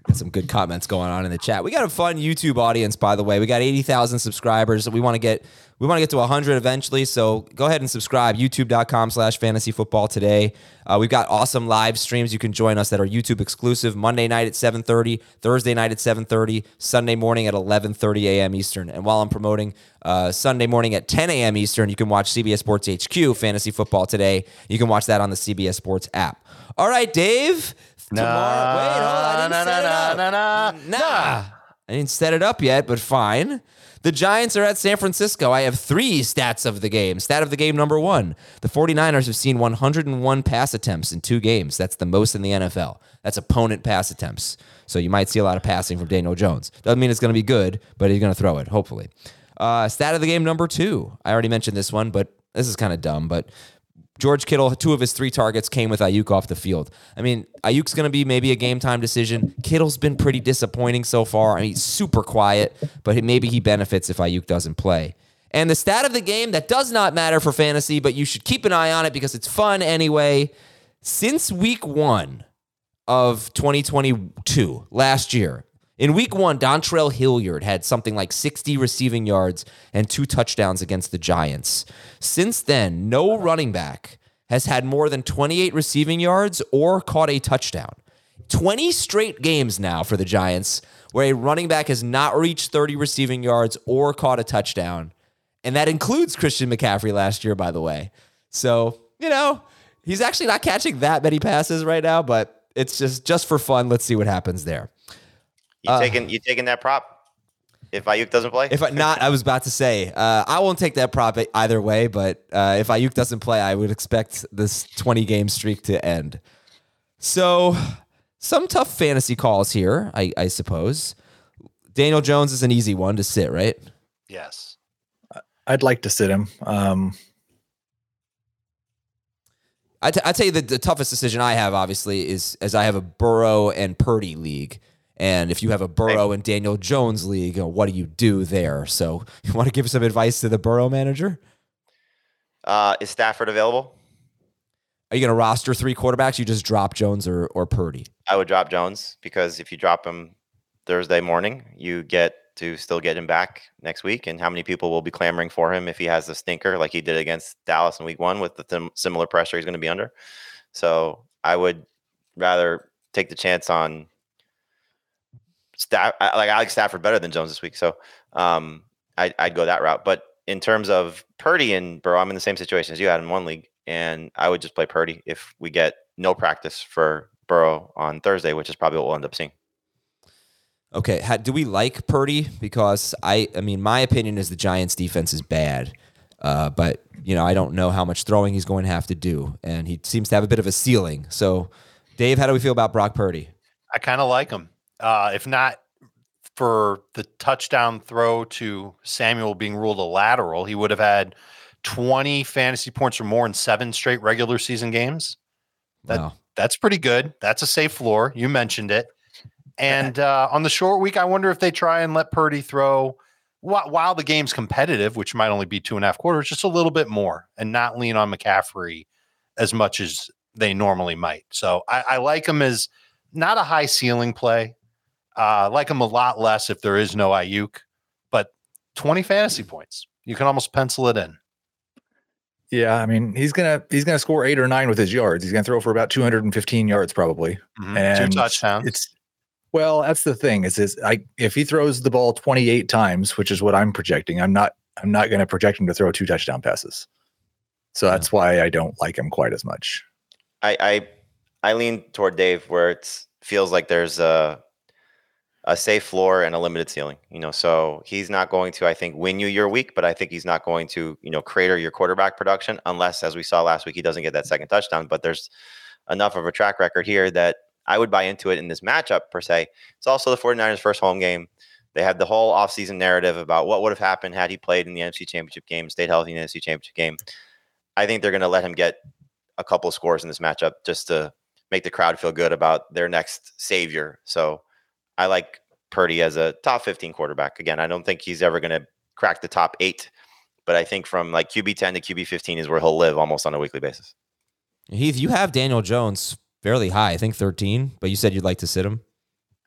Got some good comments going on in the chat. We got a fun YouTube audience, by the way. We got eighty thousand subscribers. We want to get we want to get to one hundred eventually. So go ahead and subscribe. YouTube.com slash fantasy football today. Uh, we've got awesome live streams. You can join us that are YouTube exclusive. Monday night at seven thirty, Thursday night at seven thirty, Sunday morning at eleven thirty a.m. Eastern. And while I'm promoting uh, Sunday morning at ten a.m. Eastern, you can watch C B S Sports H Q Fantasy Football Today. You can watch that on the C B S Sports app. All right, Dave. Tomorrow, nah, wait, hold on, I didn't nah, set it nah, up. nah, nah, nah, nah. I didn't set it up yet, but fine. The Giants are at San Francisco. I have three stats of the game. Stat of the game number one. The 49ers have seen one hundred one pass attempts in two games. That's the most in the N F L. That's opponent pass attempts. So you might see a lot of passing from Daniel Jones. Doesn't mean it's going to be good, but he's going to throw it, hopefully. Uh, stat of the game number two. I already mentioned this one, but this is kind of dumb, but George Kittle, two of his three targets came with Ayuk off the field. I mean, Ayuk's going to be maybe a game-time decision. Kittle's been pretty disappointing so far. I mean, he's super quiet, but maybe he benefits if Ayuk doesn't play. And the stat of the game that does not matter for fantasy, but you should keep an eye on it because it's fun anyway. Since week one of twenty twenty-two, last year, in week one, Dontrell Hilliard had something like sixty receiving yards and two touchdowns against the Giants. Since then, no running back has had more than twenty-eight receiving yards or caught a touchdown. twenty straight games now for the Giants where a running back has not reached thirty receiving yards or caught a touchdown. And that includes Christian McCaffrey last year, by the way. So, you know, he's actually not catching that many passes right now, but it's just, just for fun. Let's see what happens there. You Uh, taking you taking that prop if Ayuk doesn't play? If I, not, I was about to say, uh, I won't take that prop either way, but uh, if Ayuk doesn't play, I would expect this twenty-game streak to end. So, some tough fantasy calls here, I, I suppose. Daniel Jones is an easy one to sit, right? Yes. I'd like to sit him. Um, I t- I tell you the, the toughest decision I have, obviously, is as I have a Burrow and Purdy league. And if you have a Burrow and Daniel Jones league, you know, what do you do there? So you want to give some advice to the Burrow manager? Uh, is Stafford available? Are you going to roster three quarterbacks? You just drop Jones or, or Purdy? I would drop Jones because if you drop him Thursday morning, you get to still get him back next week. And how many people will be clamoring for him if he has a stinker like he did against Dallas in week one with the th- similar pressure he's going to be under? So I would rather take the chance on Staff, like I like Stafford better than Jones this week, so um, I, I'd go that route. But in terms of Purdy and Burrow, I'm in the same situation as you had in one league, and I would just play Purdy if we get no practice for Burrow on Thursday, which is probably what we'll end up seeing. Okay, How, do we like Purdy? Because I, I mean, my opinion is the Giants' defense is bad, uh, but you know I don't know how much throwing he's going to have to do, and he seems to have a bit of a ceiling. So, Dave, how do we feel about Brock Purdy? I kind of like him. Uh, if not for the touchdown throw to Samuel being ruled a lateral, he would have had twenty fantasy points or more in seven straight regular season games. That, Wow. That's pretty good. That's a safe floor. You mentioned it. And uh, on the short week, I wonder if they try and let Purdy throw while, while the game's competitive, which might only be two and a half quarters, just a little bit more and not lean on McCaffrey as much as they normally might. So I, I like him as not a high ceiling play. I uh, like him a lot less if there is no Ayuk, but twenty fantasy points. You can almost pencil it in. yeah, I mean he's gonna he's gonna score eight or nine with his yards. He's gonna throw for about two hundred fifteen yards probably, Mm-hmm. and Two touchdowns. It's well, that's the thing. Is is I if he throws the ball twenty-eight times, which is what I'm projecting, I'm not I'm not going to project him to throw two touchdown passes. So that's yeah. why I don't like him quite as much. I I, I lean toward Dave where it feels like there's a a safe floor and a limited ceiling, you know, so he's not going to, I think, win you your week, but I think he's not going to, you know, crater your quarterback production unless, as we saw last week, he doesn't get that second touchdown. But there's enough of a track record here that I would buy into it in this matchup per se. It's also the 49ers' first home game. They had the whole offseason narrative about what would have happened had he played in the N F C Championship game, stayed healthy in the N F C Championship game. I think they're going to let him get a couple of scores in this matchup just to make the crowd feel good about their next savior. So I like Purdy as a top fifteen quarterback. Again, I don't think he's ever going to crack the top eight, but I think from like Q B ten to Q B fifteen is where he'll live almost on a weekly basis. Heath, you have Daniel Jones fairly high, I think thirteen, but you said you'd like to sit him.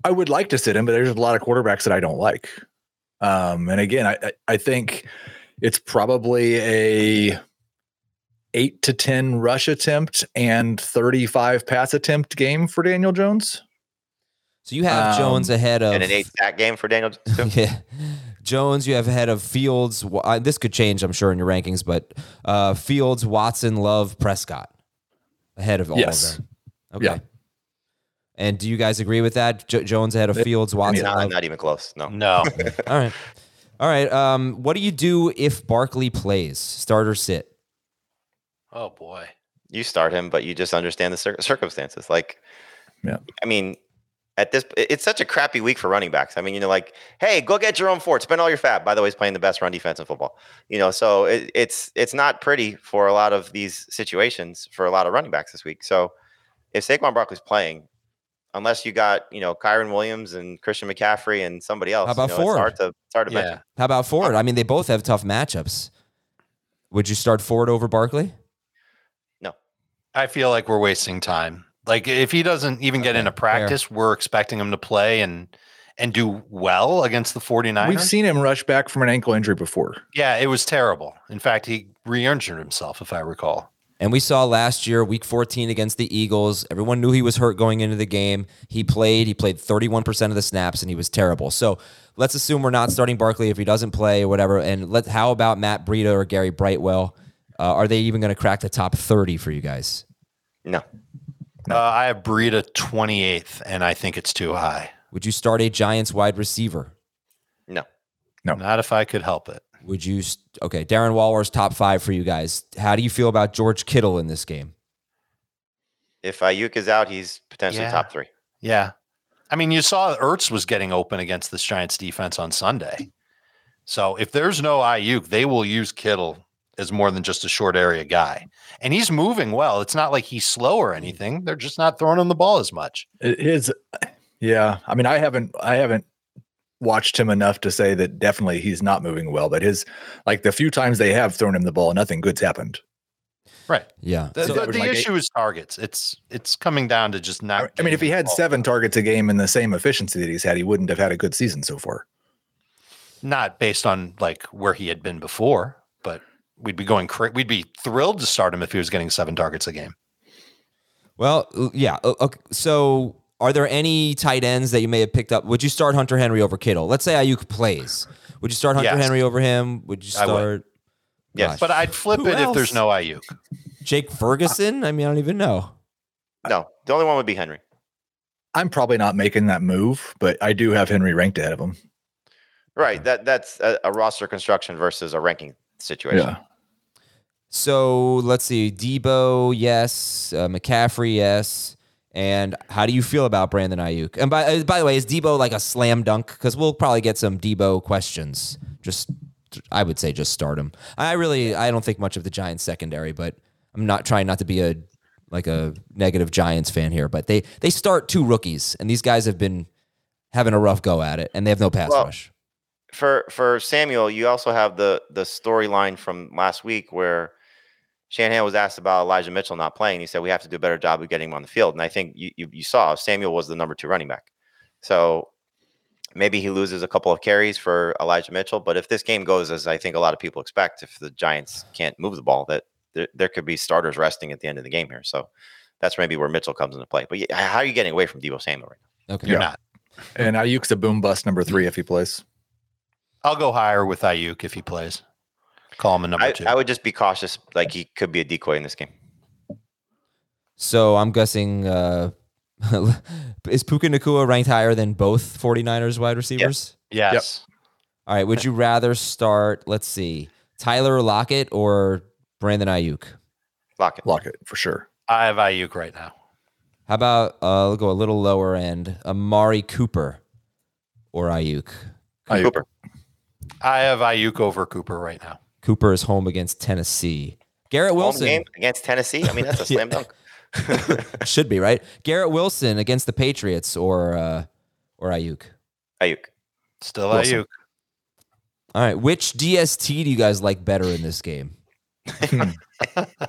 I would like to sit him, but there's a lot of quarterbacks that I don't like. Um, and again, I, I think it's probably a eight to ten rush attempt and thirty-five pass attempt game for Daniel Jones. So you have Um, Jones ahead of And an eight sack game for Daniel. Too. yeah. Jones, you have ahead of Fields. Uh, this could change, I'm sure, in your rankings, but uh, Fields, Watson, Love, Prescott ahead of all Yes. of them. Okay. Yeah. And do you guys agree with that? Jo- Jones ahead of Fields, Watson, Not, Love? not even close. No. No. All right. All right. Um, what do you do if Barkley plays? Start or sit? Oh boy. You start him, but you just understand the cir- circumstances. Like, Yeah. I mean, at this, it's such a crappy week for running backs. I mean, you know, like, hey, go get Jerome Ford, spend all your fab. By the way, he's playing the best run defense in football. You know, so it, it's it's not pretty for a lot of these situations for a lot of running backs this week. So if Saquon Barkley's playing, unless you got, you know, Kyron Williams and Christian McCaffrey and somebody else, How about you know, Ford? It's hard to it's hard to Yeah. mention. How about Ford? I mean, they both have tough matchups. Would you start Ford over Barkley? No, I feel like we're wasting time. Like if he doesn't even get Okay, into practice, we're expecting him to play and and do well against the 49ers. We've seen him rush back from an ankle injury before. Yeah, it was terrible. In fact, he re-injured himself, if I recall. And we saw last year, week fourteen against the Eagles, everyone knew he was hurt going into the game. He played. He played thirty-one percent of the snaps, and he was terrible. So let's assume we're not starting Barkley if he doesn't play or whatever. And let how about Matt Breida or Gary Brightwell? Uh, are they even going to crack the top thirty for you guys? no. Uh, I have Breida twenty-eighth, and I think it's too high. Would you start a Giants wide receiver? No. No. Not if I could help it. Would you? St- okay, Darren Waller's top five for you guys. How do you feel about George Kittle in this game? If Ayuk is out, he's potentially Yeah. top three. Yeah. I mean, you saw Ertz was getting open against this Giants defense on Sunday. So if there's no Ayuk, they will use Kittle as more than just a short area guy. And he's moving well. It's not like he's slow or anything. They're just not throwing him the ball as much. His, yeah. I mean, I haven't, I haven't watched him enough to say that definitely he's not moving well. But his, like the few times they have thrown him the ball, nothing good's happened. Right. Yeah. The, So the, that was the like ise is targets. It's it's coming down to just not. I mean, if he getting had the ball. seven targets a game in the same efficiency that he's had, he wouldn't have had a good season so far. Not based on like where he had been before, but we'd be going. Cra- we'd be thrilled to start him if he was getting seven targets a game. Well, uh, yeah. uh, Okay. So, are there any tight ends that you may have picked up? Would you start Hunter Henry over Kittle? Let's say Ayuk plays. Would you start Hunter Yes. Henry over him? Would you I would. start? Yes. Gosh. But I'd flip Who it if there's else? no Ayuk. Jake Ferguson? I mean, I don't even know. No, the only one would be Henry. I'm probably not making that move, but I do have Henry ranked ahead of him. Right. That that's a, a roster construction versus a ranking situation. Yeah. So let's see. Debo, yes. Uh, McCaffrey, yes. And how do you feel about Brandon Ayuk? And by uh, by the way, is Debo like a slam dunk? Because we'll probably get some Debo questions. Just, I would say, just start him. I really, I don't think much of the Giants secondary, but I'm not trying not to be a like a negative Giants fan here. But they they start two rookies, and these guys have been having a rough go at it, and they have no pass Well, rush. For for Samuel, you also have the the storyline from last week where Shanahan was asked about Elijah Mitchell not playing. He said we have to do a better job of getting him on the field. And I think you you, you saw Samuel was the number two running back. So maybe he loses a couple of carries for Elijah Mitchell. But if this game goes as I think a lot of people expect, if the Giants can't move the ball, that there, there could be starters resting at the end of the game here. So that's maybe where Mitchell comes into play. But yeah, how are you getting away from Deebo Samuel right now? Okay. You're Yeah. not. And Ayuk's a boom bust number three if he plays. I'll go higher with Ayuk if he plays. Call him a number I, two. I would just be cautious. Like he could be a decoy in this game. So I'm guessing, uh, is Puka Nacua ranked higher than both 49ers wide receivers? yes. All right. Would you rather start, let's see, Tyler Lockett or Brandon Ayuk? Lock it. Lock it for sure. I have Ayuk right now. How about, uh, I'll go a little lower end, Amari Cooper or Ayuk? Ayuk. Cooper. I have Ayuk over Cooper right now. Cooper is home against Tennessee. Garrett Home Wilson game against Tennessee. I mean, that's a slam dunk. should be, right? Garrett Wilson against the Patriots or uh, or Ayuk. Ayuk. Still Wilson. Ayuk. All right. Which D S T do you guys like better in this game?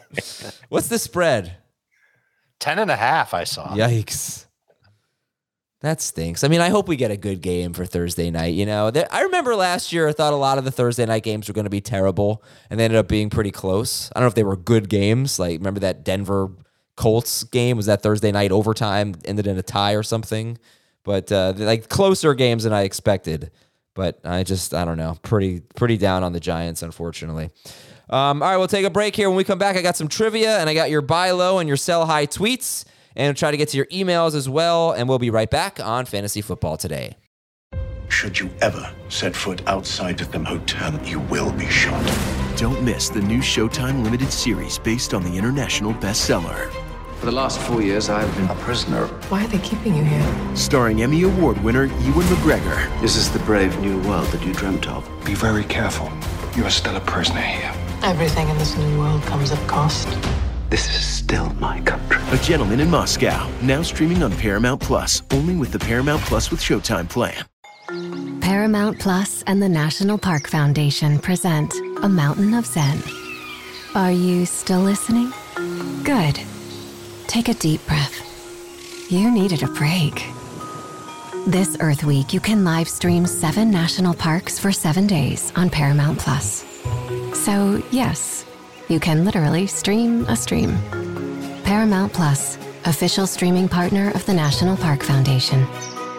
What's the spread? Ten and a half, I saw. Yikes. That stinks. I mean, I hope we get a good game for Thursday night. You know, there, I remember last year I thought a lot of the Thursday night games were going to be terrible, and they ended up being pretty close. I don't know if they were good games. Like, remember that Denver Colts game? Was that Thursday night overtime, ended in a tie or something? But uh, like closer games than I expected. But I just, I don't know, pretty pretty down on the Giants, unfortunately. Um, all right, we'll take a break here. When we come back, I got some trivia, and I got your buy low and your sell high tweets. And try to get to your emails as well. And we'll be right back on Fantasy Football Today. Should you ever set foot outside of the hotel, you will be shot. Don't miss the new Showtime limited series based on the international bestseller. For the last four years, I've been a prisoner. Why are they keeping you here? Starring Emmy Award winner Ewan McGregor. This is the brave new world that you dreamt of. Be very careful. You are still a prisoner here. Everything in this new world comes at cost. This is still my country. A Gentleman in Moscow, now streaming on Paramount Plus, only with the Paramount Plus with Showtime plan. Paramount Plus and the National Park Foundation present A Mountain of Zen. Are you still listening? Good. Take a deep breath. You needed a break. This Earth Week, you can live stream seven national parks for seven days on Paramount Plus. So, yes, you can literally stream a stream. Paramount Plus, official streaming partner of the National Park Foundation.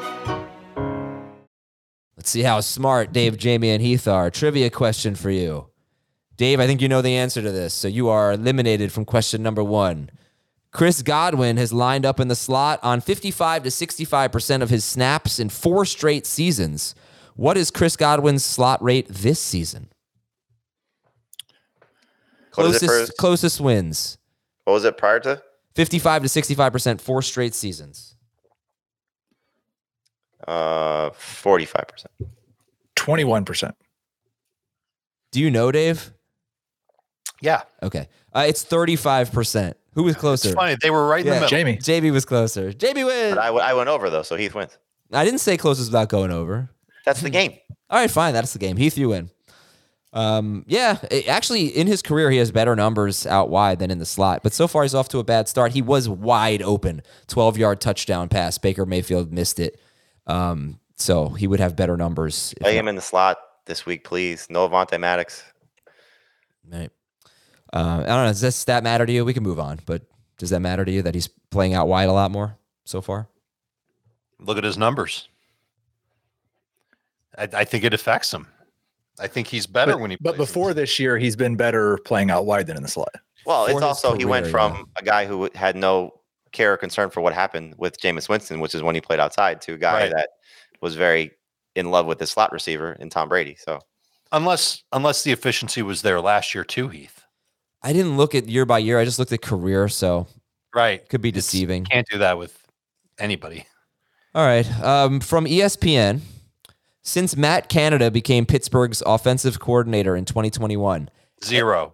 Let's see how smart Dave, Jamie, and Heath are. Trivia question for you. Dave, I think you know the answer to this, so you are eliminated from question number one. Chris Godwin has lined up in the slot on fifty-five to sixty-five percent of his snaps in four straight seasons. What is Chris Godwin's slot rate this season? Closest, closest wins. What was it prior to? fifty-five to sixty-five percent, four straight seasons. Uh, forty-five percent. twenty-one percent. Do you know, Dave? Yeah. Okay. Uh, it's thirty-five percent. Who was closer? It's funny. They were right in yeah, the middle. Jamie. Jamie was closer. Jamie wins. But I, w- I went over, though, so Heath wins. I didn't say closest without going over. That's the game. All right, fine. That's the game. Heath, you win. Um, yeah, it, actually, in his career, he has better numbers out wide than in the slot. But so far, he's off to a bad start. He was wide open, twelve-yard touchdown pass. Baker Mayfield missed it. Um, so he would have better numbers. Play him in the slot this week, please. No Avonte Maddox. Right. Uh, I don't know. Does that stat matter to you? We can move on. But does that matter to you that he's playing out wide a lot more so far? Look at his numbers. I, I think it affects him. I think he's better but, when he But plays before inside. this year, he's been better playing out wide than in the slot. Well, For it's his also he went career, from yeah. a guy who had no care or concern for what happened with Jameis Winston, which is when he played outside, to a guy Right. that was very in love with his slot receiver in Tom Brady. So Unless unless the efficiency was there last year too, Heath. I didn't look at year by year. I just looked at career, so Right. could be It's- deceiving. Can't do that with anybody. All right. Um, from E S P N, since Matt Canada became Pittsburgh's offensive coordinator in twenty twenty-one, Zero.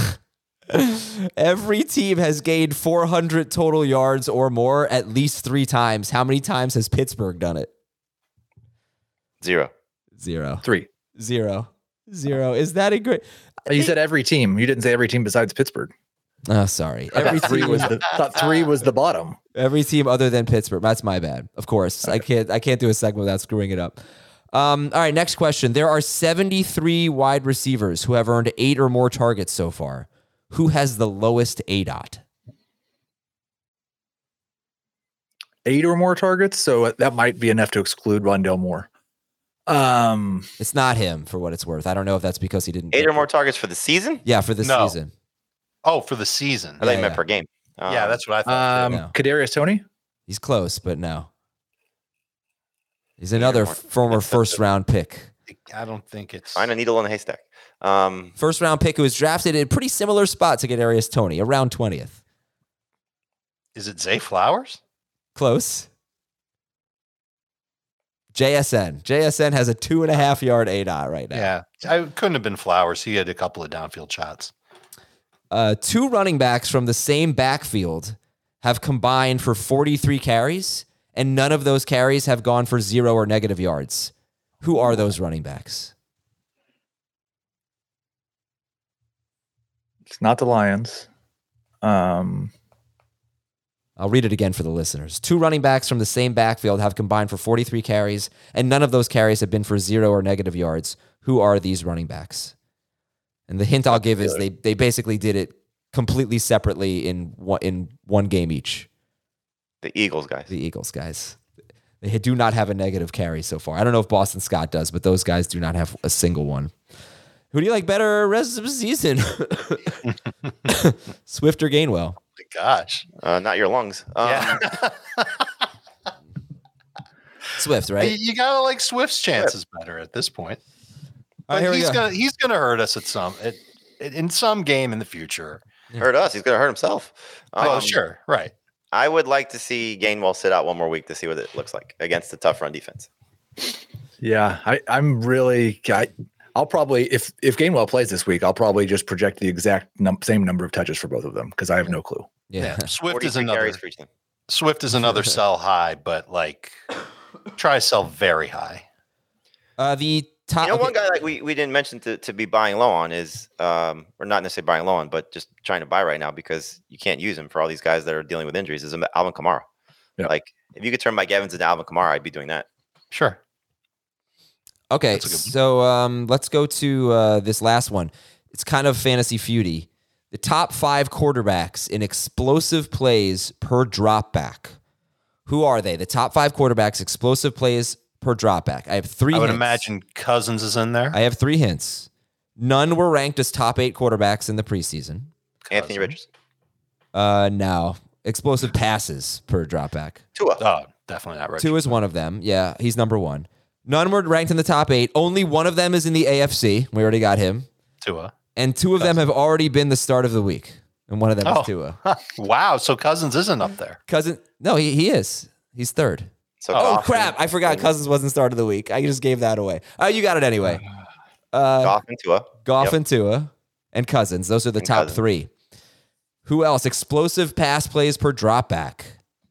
every team has gained four hundred total yards or more at least three times. How many times has Pittsburgh done it? zero. Zero. Three. Zero. Zero. Is that a great? You said every team. You didn't say every team besides Pittsburgh. Oh, sorry. I Every thought three team was the thought three was the bottom. Every team other than Pittsburgh. That's my bad. Of course, I can't. I can't do a segment without screwing it up. Um, all right. Next question. There are seventy-three wide receivers who have earned eight or more targets so far. Who has the lowest A DOT? Eight or more targets, so that might be enough to exclude Rondell Moore. Um, It's not him, for what it's worth. I don't know if that's because he didn't. Eight or more targets for the season? Yeah, for the No. season. Oh, for the season. I thought Yeah, you meant yeah. per game. Yeah, Um, that's what I thought. um, No. Kadarius Toney. He's close, but no. He's another more- former it's a- first round pick. I don't think it's find a needle in a haystack. Um, First round pick who was drafted in a pretty similar spot to Kadarius Toney, around twentieth. Is it Zay Flowers? Close. J S N. J S N has a two and a half yard A DOT right now. Yeah. I couldn't have been Flowers. He had a couple of downfield shots. Uh, two running backs from the same backfield have combined for forty-three carries, and none of those carries have gone for zero or negative yards. Who are those running backs? It's not the Lions. Um, I'll read it again for the listeners. Two running backs from the same backfield have combined for forty-three carries, and none of those carries have been for zero or negative yards. Who are these running backs? And the hint I'll give is they they basically did it completely separately in one, in one game each. The Eagles guys. The Eagles guys. They do not have a negative carry so far. I don't know if Boston Scott does, but those guys do not have a single one. Who do you like better rest of the season? Swift or Gainwell? Gosh, uh, not your lungs. Um, yeah. Swift, right? You gotta like Swift's chances Swift. better at this point. All right, here he's we go. gonna he's gonna hurt us at some at, in some game in the future. Hurt us. He's gonna hurt himself. Um, oh, sure, right. I would like to see Gainwell sit out one more week to see what it looks like against the tough run defense. Yeah, I, I'm really. I, I'll probably if if Gainwell plays this week, I'll probably just project the exact num- same number of touches for both of them because I have no clue. Yeah, yeah. Swift is another. Swift is another sell high, but like try sell very high. Uh, the top. You know, okay. one guy like we, we didn't mention to, to be buying low on is, um, or not necessarily buying low on, but just trying to buy right now because you can't use him for all these guys that are dealing with injuries. Is Alvin Kamara. Yeah. Like if you could turn Mike Evans into Alvin Kamara, I'd be doing that. Sure. Okay, so um, let's go to uh, this last one. It's kind of fantasy feudy. The top five quarterbacks in explosive plays per drop back. Who are they? The top five quarterbacks, explosive plays per drop back. I have three I would hints. imagine Cousins is in there. I have three hints. None were ranked as top eight quarterbacks in the preseason. Anthony Richardson. Uh, no. Explosive passes per drop back. Tua. Oh, definitely not Richardson. Two is one of them. Yeah, he's number one. None were ranked in the top eight. Only one of them is in the A F C. We already got him. Tua. And two of them have already been the start of the week. And one of them oh. is Tua. Wow. So Cousins isn't up there. Cousin, no, he, he is. He's third. So oh, Goff crap. and, I forgot Cousins wasn't start of the week. I just gave that away. Oh, you got it anyway. Uh, Goff and Tua. Goff Yep. and Tua and Cousins. Those are the And top Cousins. three. Who else? Explosive pass plays per drop back.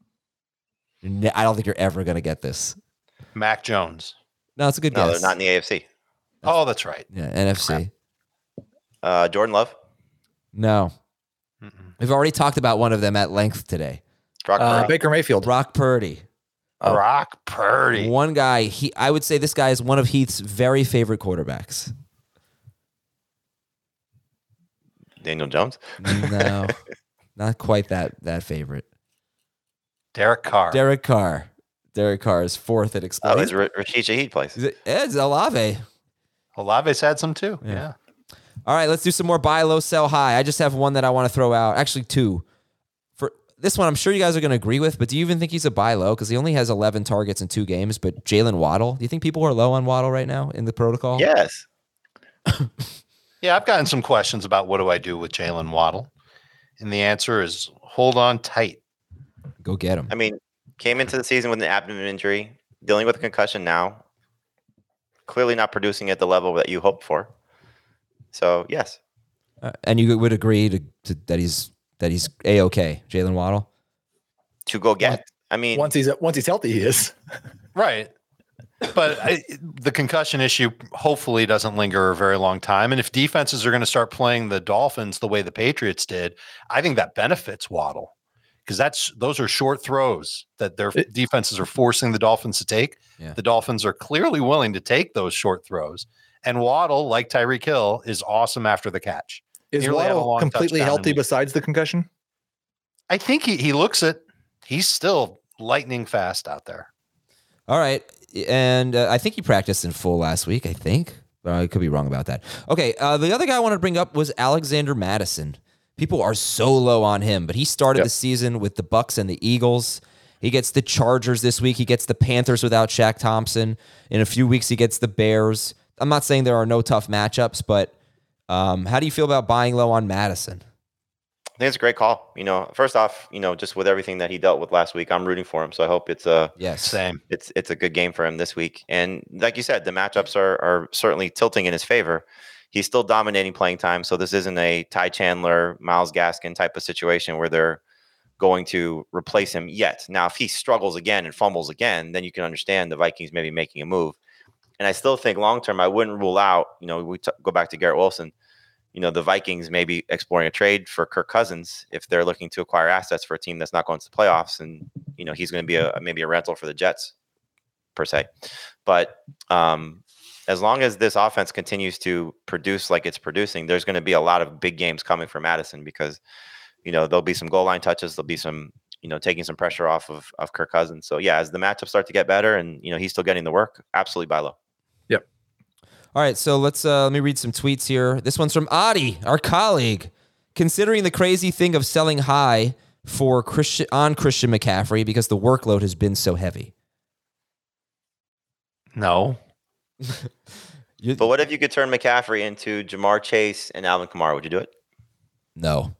Ne- I don't think you're ever going to get this. Mac Jones. No, it's a good No, guess. they're not in the A F C. Oh, that's right. Yeah, N F C. Uh, Jordan Love. No. Mm-mm. We've already talked about one of them at length today. Brock Uh, Purdy. Baker Mayfield. Brock Purdy. Oh. Brock Purdy. One guy, he I would say this guy is one of Heath's very favorite quarterbacks. Daniel Jones. No, not quite that that favorite. Derek Carr. Derek Carr. Derek Carr is fourth at Oh, explosive. it's R- Rashid Shaheed plays. Is it, it's Olave. Olave's had some too. Yeah. Yeah. All right, let's do some more buy low, sell high. I just have one that I want to throw out. Actually, two. For this one, I'm sure you guys are going to agree with, but do you even think he's a buy low? Because he only has eleven targets in two games. But Jalen Waddle, do you think people are low on Waddle right now in the protocol? Yes. Yeah, I've gotten some questions about what do I do with Jalen Waddle, and the answer is hold on tight. Go get him. I mean, came into the season with an abdomen injury, dealing with a concussion now, clearly not producing at the level that you hoped for. So yes, Uh, and you would agree to, to that he's that he's a okay, Jalen Waddle. to go get. I mean, Once he's once he's healthy, he is. Right. But I, the concussion issue hopefully doesn't linger a very long time. And if defenses are going to start playing the Dolphins the way the Patriots did, I think that benefits Waddle because that's those are short throws that their It- defenses are forcing the Dolphins to take. Yeah. The Dolphins are clearly willing to take those short throws. And Waddle, like Tyreek Hill, is awesome after the catch. Is Nearly had a Waddle long completely touchdown healthy in- besides the concussion? I think he, he looks it. He's still lightning fast out there. All right. And uh, I think he practiced in full last week, I think. But I could be wrong about that. Okay. Uh, the other guy I wanted to bring up was Alexander Madison. People are so low on him, but he started Yep. the season with the Bucks and the Eagles. He gets the Chargers this week. He gets the Panthers without Shaq Thompson. In a few weeks, he gets the Bears. I'm not saying there are no tough matchups, but um, how do you feel about buying low on Madison? I think it's a great call. You know, first off, you know, just with everything that he dealt with last week, I'm rooting for him. So I hope it's a Yes. Same. it's it's a good game for him this week. And like you said, the matchups are are certainly tilting in his favor. He's still dominating playing time, so this isn't a Ty Chandler, Myles Gaskin type of situation where they're going to replace him yet. Now, if he struggles again and fumbles again, then you can understand the Vikings maybe making a move. And I still think long term, I wouldn't rule out. You know, we t- go back to Garrett Wilson. you know, the Vikings may be exploring a trade for Kirk Cousins if they're looking to acquire assets for a team that's not going to the playoffs. And, you know, he's going to be a maybe a rental for the Jets per se. But um, as long as this offense continues to produce like it's producing, there's going to be a lot of big games coming for Madison because, you know, there'll be some goal line touches. There'll be some, you know, taking some pressure off of, of Kirk Cousins. So, yeah, as the matchups start to get better and, you know, he's still getting the work, absolutely buy low. Yep. All right, so let's uh, let me read some tweets here. This one's from Adi, our colleague. Considering the crazy thing of selling high for Christian on Christian McCaffrey because the workload has been so heavy. No. But what if you could turn McCaffrey into Jamar Chase and Alvin Kamara? Would you do it? No.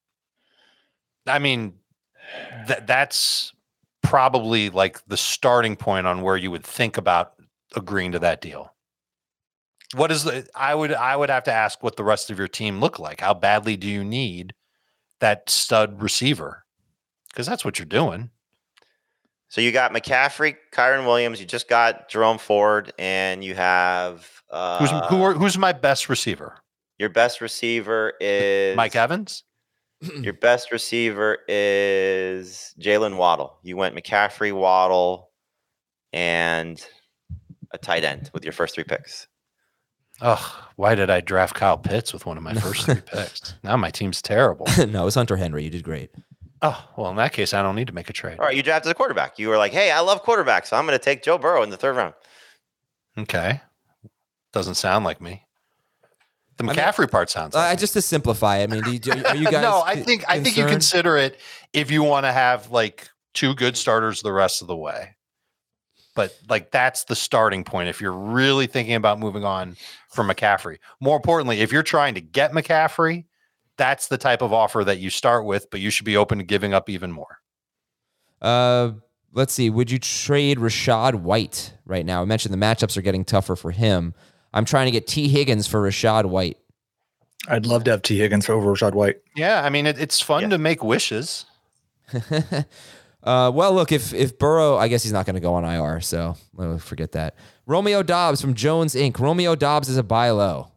I mean, th- that's probably like the starting point on where you would think about agreeing to that deal. What is the, I would, I would have to ask what the rest of your team look like. How badly do you need that stud receiver? Because that's what you're doing. So you got McCaffrey, Kyron Williams. You just got Jerome Ford, and you have uh, who's who are, who's my best receiver? Your best receiver is Mike Evans. Your best receiver is Jalen Waddle. You went McCaffrey, Waddle, and a tight end with your first three picks. Oh, why did I draft Kyle Pitts with one of my first three picks? Now my team's terrible. No, it was Hunter Henry. You did great. Oh, well, in that case, I don't need to make a trade. All right, you drafted a quarterback. You were like, hey, I love quarterbacks, so I'm going to take Joe Burrow in the third round. Okay. Doesn't sound like me. The McCaffrey I mean, part sounds like I me. just to simplify. I mean, do you, are you guys No, I think I think you consider it if you want to have like two good starters the rest of the way. But like that's the starting point if you're really thinking about moving on from McCaffrey. More importantly, if you're trying to get McCaffrey, that's the type of offer that you start with, but you should be open to giving up even more. Uh, let's see. Would you trade Rachaad White right now? I mentioned the matchups are getting tougher for him. I'm trying to get T. Higgins for Rachaad White. I'd love to have T. Higgins over Rachaad White. Yeah, I mean, it, it's fun yeah. to make wishes. Uh, well, look, if if Burrow, I guess he's not going to go on I R, so we'll forget that. Romeo Dobbs from Jones Incorporated. Romeo Dobbs is a buy low.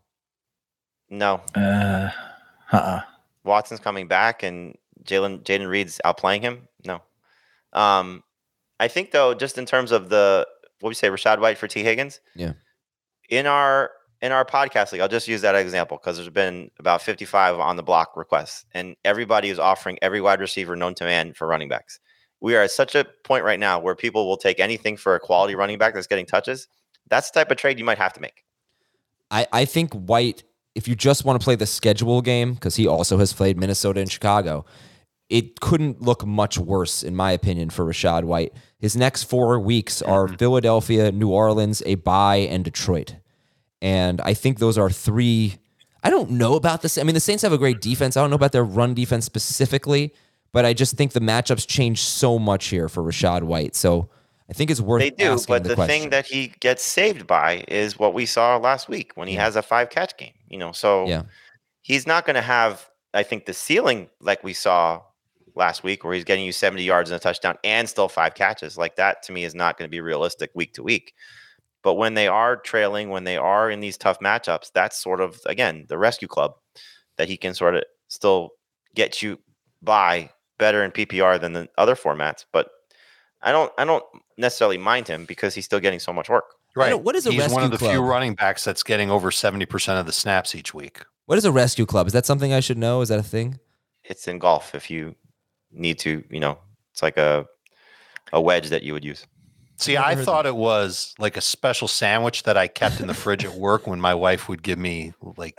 No. Uh, uh-uh. Watson's coming back, and Jalen Jaden Reed's outplaying him. No. Um, I think though, just in terms of the what we say, Rachaad White for T. Higgins. Yeah. In our in our podcast league, I'll just use that example because there's been about fifty-five on the block requests, and everybody is offering every wide receiver known to man for running backs. We are at such a point right now where people will take anything for a quality running back that's getting touches. That's the type of trade you might have to make. I, I think White, if you just want to play the schedule game, because he also has played Minnesota and Chicago, it couldn't look much worse, in my opinion, for Rachaad White. His next four weeks are mm-hmm. Philadelphia, New Orleans, a bye, and Detroit. And I think those are three. I don't know about this. I mean, the Saints have a great defense. I don't know about their run defense specifically. But I just think the matchups change so much here for Rachaad White. So I think it's worth They do, asking but the, the question. thing that he gets saved by is what we saw last week when he Yeah. has a five-catch game. You know, so Yeah. he's not going to have, I think, the ceiling like we saw last week where he's getting you seventy yards and a touchdown and still five catches. Like that, to me, is not going to be realistic week to week. But when they are trailing, when they are in these tough matchups, that's sort of, again, the rescue club that he can sort of still get you by better in P P R than the other formats, but I don't I don't necessarily mind him because he's still getting so much work. Right. What is a He's rescue one of the club? few running backs that's getting over seventy percent of the snaps each week. What is a rescue club? Is that something I should know? Is that a thing? It's in golf if you need to, you know, it's like a a wedge that you would use. See, I thought it was like a special sandwich that I kept in the fridge at work when my wife would give me like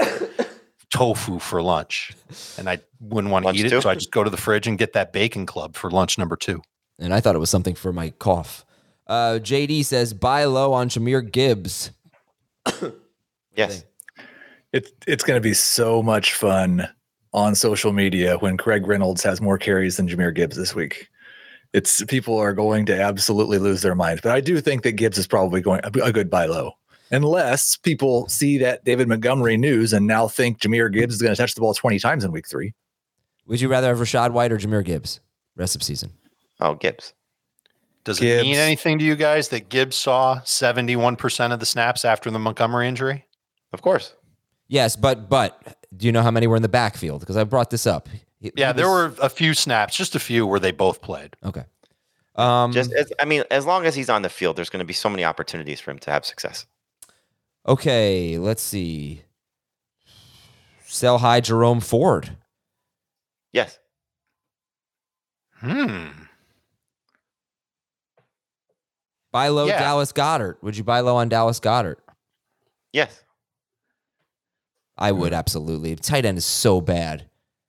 tofu for lunch, and I wouldn't want to eat it, too? so I just go to the fridge and get that bacon club for lunch number two. And I thought it was something for my cough. Uh, J D says, buy low on Jahmyr Gibbs. Yes. It's it's going to be so much fun on social media when Craig Reynolds has more carries than Jahmyr Gibbs this week. It's people are going to absolutely lose their minds. But I do think that Gibbs is probably going a, a good buy low. Unless people see that David Montgomery news and now think Jahmyr Gibbs is going to touch the ball twenty times in week three. Would you rather have Rachaad White or Jahmyr Gibbs rest of season? Oh, Gibbs. Does Gibbs. it mean anything to you guys that Gibbs saw seventy-one percent of the snaps after the Montgomery injury? Of course. Yes, but but do you know how many were in the backfield? Because I brought this up. He, yeah, he there was, were a few snaps, just a few where they both played. Okay. Um, Just, as, I mean, as long as he's on the field, there's going to be so many opportunities for him to have success. Okay, let's see. Sell high Jerome Ford. Yes. Hmm. Buy low Yeah. Dallas Goedert. Would you buy low on Dallas Goedert? Yes. I would, absolutely. Tight end is so bad.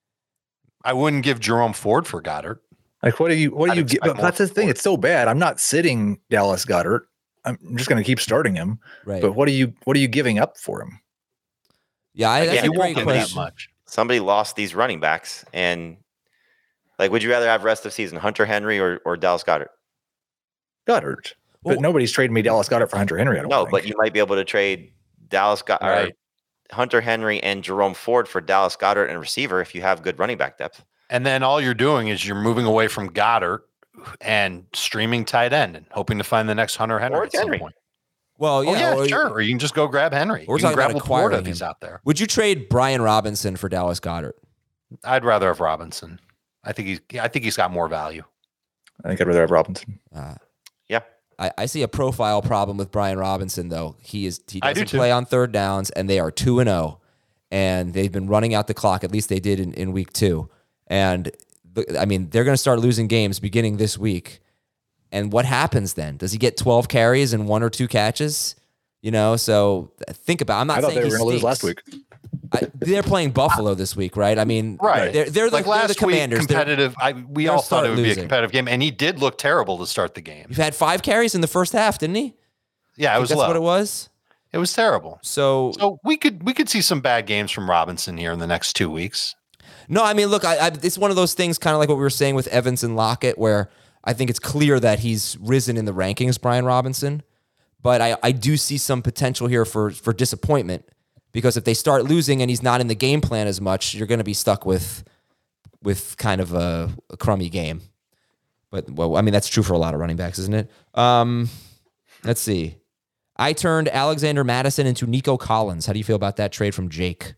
I wouldn't give Jerome Ford for Goddard. Like, what do you, what do I'd you get? expect But that's the thing. It's so bad. I'm not sitting Dallas Goedert. I'm just going to keep starting him. Right. But what are you, what are you giving up for him? Yeah, I, that's Yeah, a you great won't give that question. much. Somebody lost these running backs, and like, would you rather have rest of season Hunter Henry or, or Dallas Goedert? Goddard. But Well- nobody's trading me Dallas Goedert for Hunter Henry. I don't No, think. but you might be able to trade Dallas Goedert, Right. Hunter Henry, and Jerome Ford for Dallas Goedert and receiver if you have good running back depth. And then all you're doing is you're moving away from Goddard and streaming tight end and hoping to find the next Hunter Henry Or at some Henry. point. Well, yeah, oh, yeah, or- sure. Or you can just go grab Henry. We're you can talking grab about Laporta acquiring if he's him. out there. Would you trade Brian Robinson for Dallas Goedert? I'd rather have Robinson. I think he's. I think he's got more value. I think I'd rather have Robinson. Uh, Yeah. I, I see a profile problem with Brian Robinson, though. He is he I do doesn't too. play on third downs, and they are two and zero, and they've been running out the clock. At least they did in, in week two, and the, I mean they're going to start losing games beginning this week. And what happens then? Does he get twelve carries and one or two catches? You know, so think about. I'm not I thought saying they were he going to lose stinks. last week. I, they're playing Buffalo this week, right? I mean, Right. They're, they're the, like they're last the Commanders. week, They're- competitive. I, we they're all thought start it would be a losing. competitive game, and he did look terrible to start the game. You've had five carries in the first half, didn't he? Yeah, I it think was that's low. what it was. It was terrible. So, So we could we could see some bad games from Robinson here in the next two weeks. no, I mean, look, I, I, it's one of those things, kind of like what we were saying with Evans and Lockett, where I think it's clear that he's risen in the rankings, Brian Robinson. But I, I do see some potential here for for disappointment, because if they start losing and he's not in the game plan as much, you're going to be stuck with with kind of a, a crummy game. But well, I mean, that's true for a lot of running backs, isn't it? Um, let's see. I turned Alexander Madison into Nico Collins. How do you feel about that trade from Jake?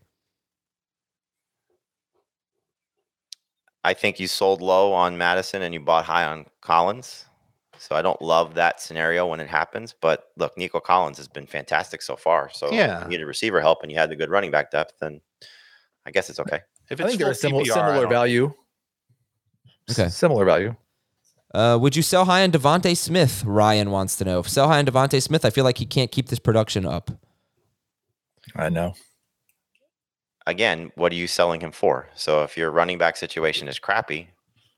I think you sold low on Madison and you bought high on Collins. So I don't love that scenario when it happens. But look, Nico Collins has been fantastic so far. So Yeah. if you needed receiver help and you had the good running back depth, then I guess it's okay. If I it's think they're a full similar, P P R, I similar don't- value. Okay. Similar value. Uh, would you sell high on Devontae Smith? Ryan wants to know. If sell high on Devontae Smith, I feel like he can't keep this production up. I know. Again, what are you selling him for? So if your running back situation is crappy,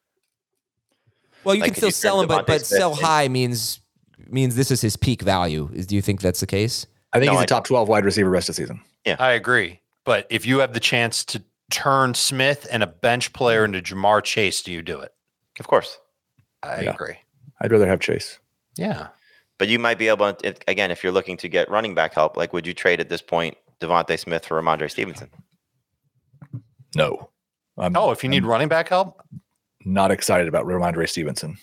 Well, you Like, can could still you turn sell him, but Devontae but Smith sell in- high means means this is his peak value. Is do you think that's the case? I think No, he's I a top twelve wide receiver rest of the season. I agree. But if you have the chance to turn Smith and a bench player into Jamar Chase, do you do it? of course. I Yeah. agree. I'd rather have Chase. Yeah. But you might be able to, if- again, if you're looking to get running back help, like would you trade at this point Devontae Smith for Ramondre Stevenson? No. I'm, Oh, if you need I'm running back help, not excited about Ramondre Stevenson.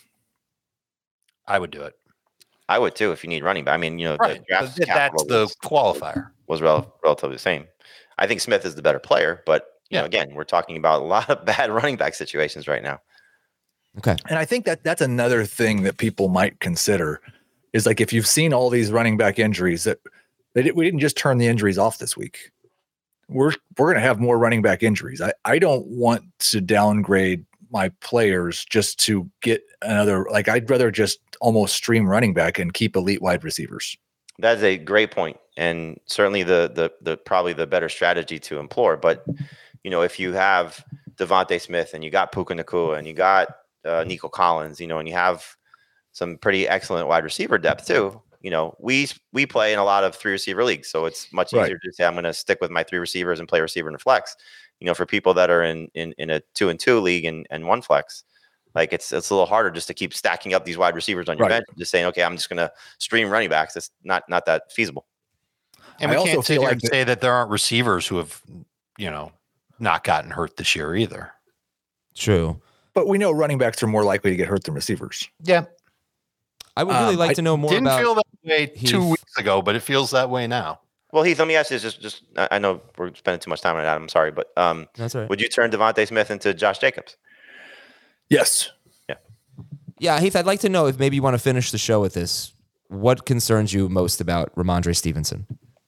I would do it. I would too if you need running back. I mean, you know, Right. the draft But that's capital the was, qualifier. was rel- relatively the same. I think Smith is the better player, but you know, Yeah. again, we're talking about a lot of bad running back situations right now. Okay. And I think that that's another thing that people might consider is like if you've seen all these running back injuries that they did, we didn't just turn the injuries off this week. We're we're going to have more running back injuries. I, I don't want to downgrade my players just to get another, like I'd rather just almost stream running back and keep elite wide receivers. That's a great point, and certainly the the the probably the better strategy to employ. But you know, if you have Devontae Smith and you got Puka Nacua and you got uh, Nico Collins, you know, and you have some pretty excellent wide receiver depth too. You know, we we play in a lot of three receiver leagues, so it's much Right. easier to say I'm going to stick with my three receivers and play receiver in a flex. You know, for people that are in in, in a two and two league and, and one flex, like it's it's a little harder just to keep stacking up these wide receivers on your Right. bench. Just saying, okay, I'm just going to stream running backs. It's not not that feasible. And I we also can't sit feel here like and that- say that there aren't receivers who have, you know, not gotten hurt this year either. True. But we know running backs are more likely to get hurt than receivers. Yeah. I would really Um, like I to know more Didn't about. feel that way two Heath. weeks ago, but it feels that way now. Well, Heath, let me ask you this. Just, just I I know we're spending too much time on that. I'm sorry, but um, That's all right. would you turn Devontae Smith into Josh Jacobs? Yes. Yeah. Yeah, Heath, I'd like to know if maybe you want to finish the show with this. What concerns you most about Ramondre Stevenson?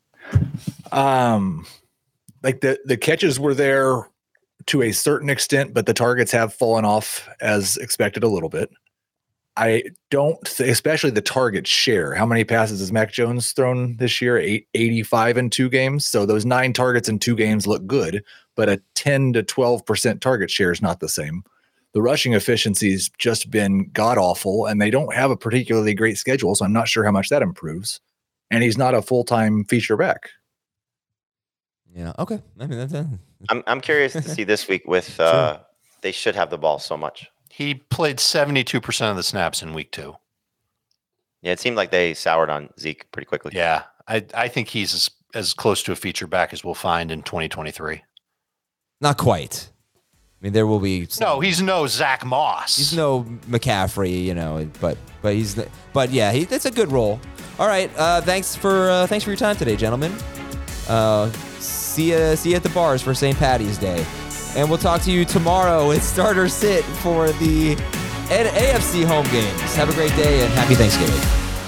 Um, like the the catches were there to a certain extent, but the targets have fallen off as expected a little bit. I don't, th- especially the target share. How many passes has Mac Jones thrown this year? Eight, eighty-five in two games. So those nine targets in two games look good, but a ten to twelve percent target share is not the same. The rushing efficiency's just been god awful, and they don't have a particularly great schedule. So I'm not sure how much that improves. And he's not a full-time feature back. Yeah. Okay. I mean, that's it. I'm I'm curious to see this week with uh, sure. They should have the ball so much. He played seventy-two percent of the snaps in week two. Yeah, it seemed like they soured on Zeke pretty quickly. Yeah, I, I think he's as, as close to a feature back as we'll find in twenty twenty-three. Not quite. I mean, there will be some, no. He's no Zach Moss. He's no McCaffrey, you know. But but he's but yeah, he, that's a good role. All right. Uh, thanks for uh, thanks for your time today, gentlemen. Uh, see you see you at the bars for Saint Patty's Day. And we'll talk to you tomorrow at Starter Sit for the A F C home games. Have a great day and happy Thanksgiving.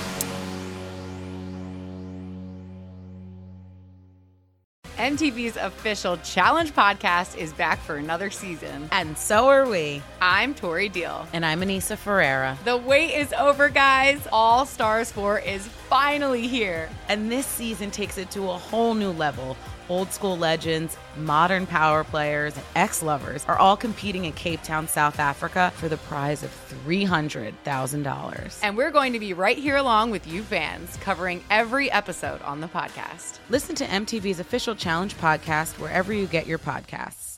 M T V's official Challenge podcast is back for another season. And so are we. I'm Tori Deal. And I'm Anissa Ferreira. The wait is over, guys. All Stars four is finally here. And this season takes it to a whole new level. Old school legends, modern power players, and ex-lovers are all competing in Cape Town, South Africa for the prize of three hundred thousand dollars. And we're going to be right here along with you fans, covering every episode on the podcast. Listen to M T V's official Challenge podcast wherever you get your podcasts.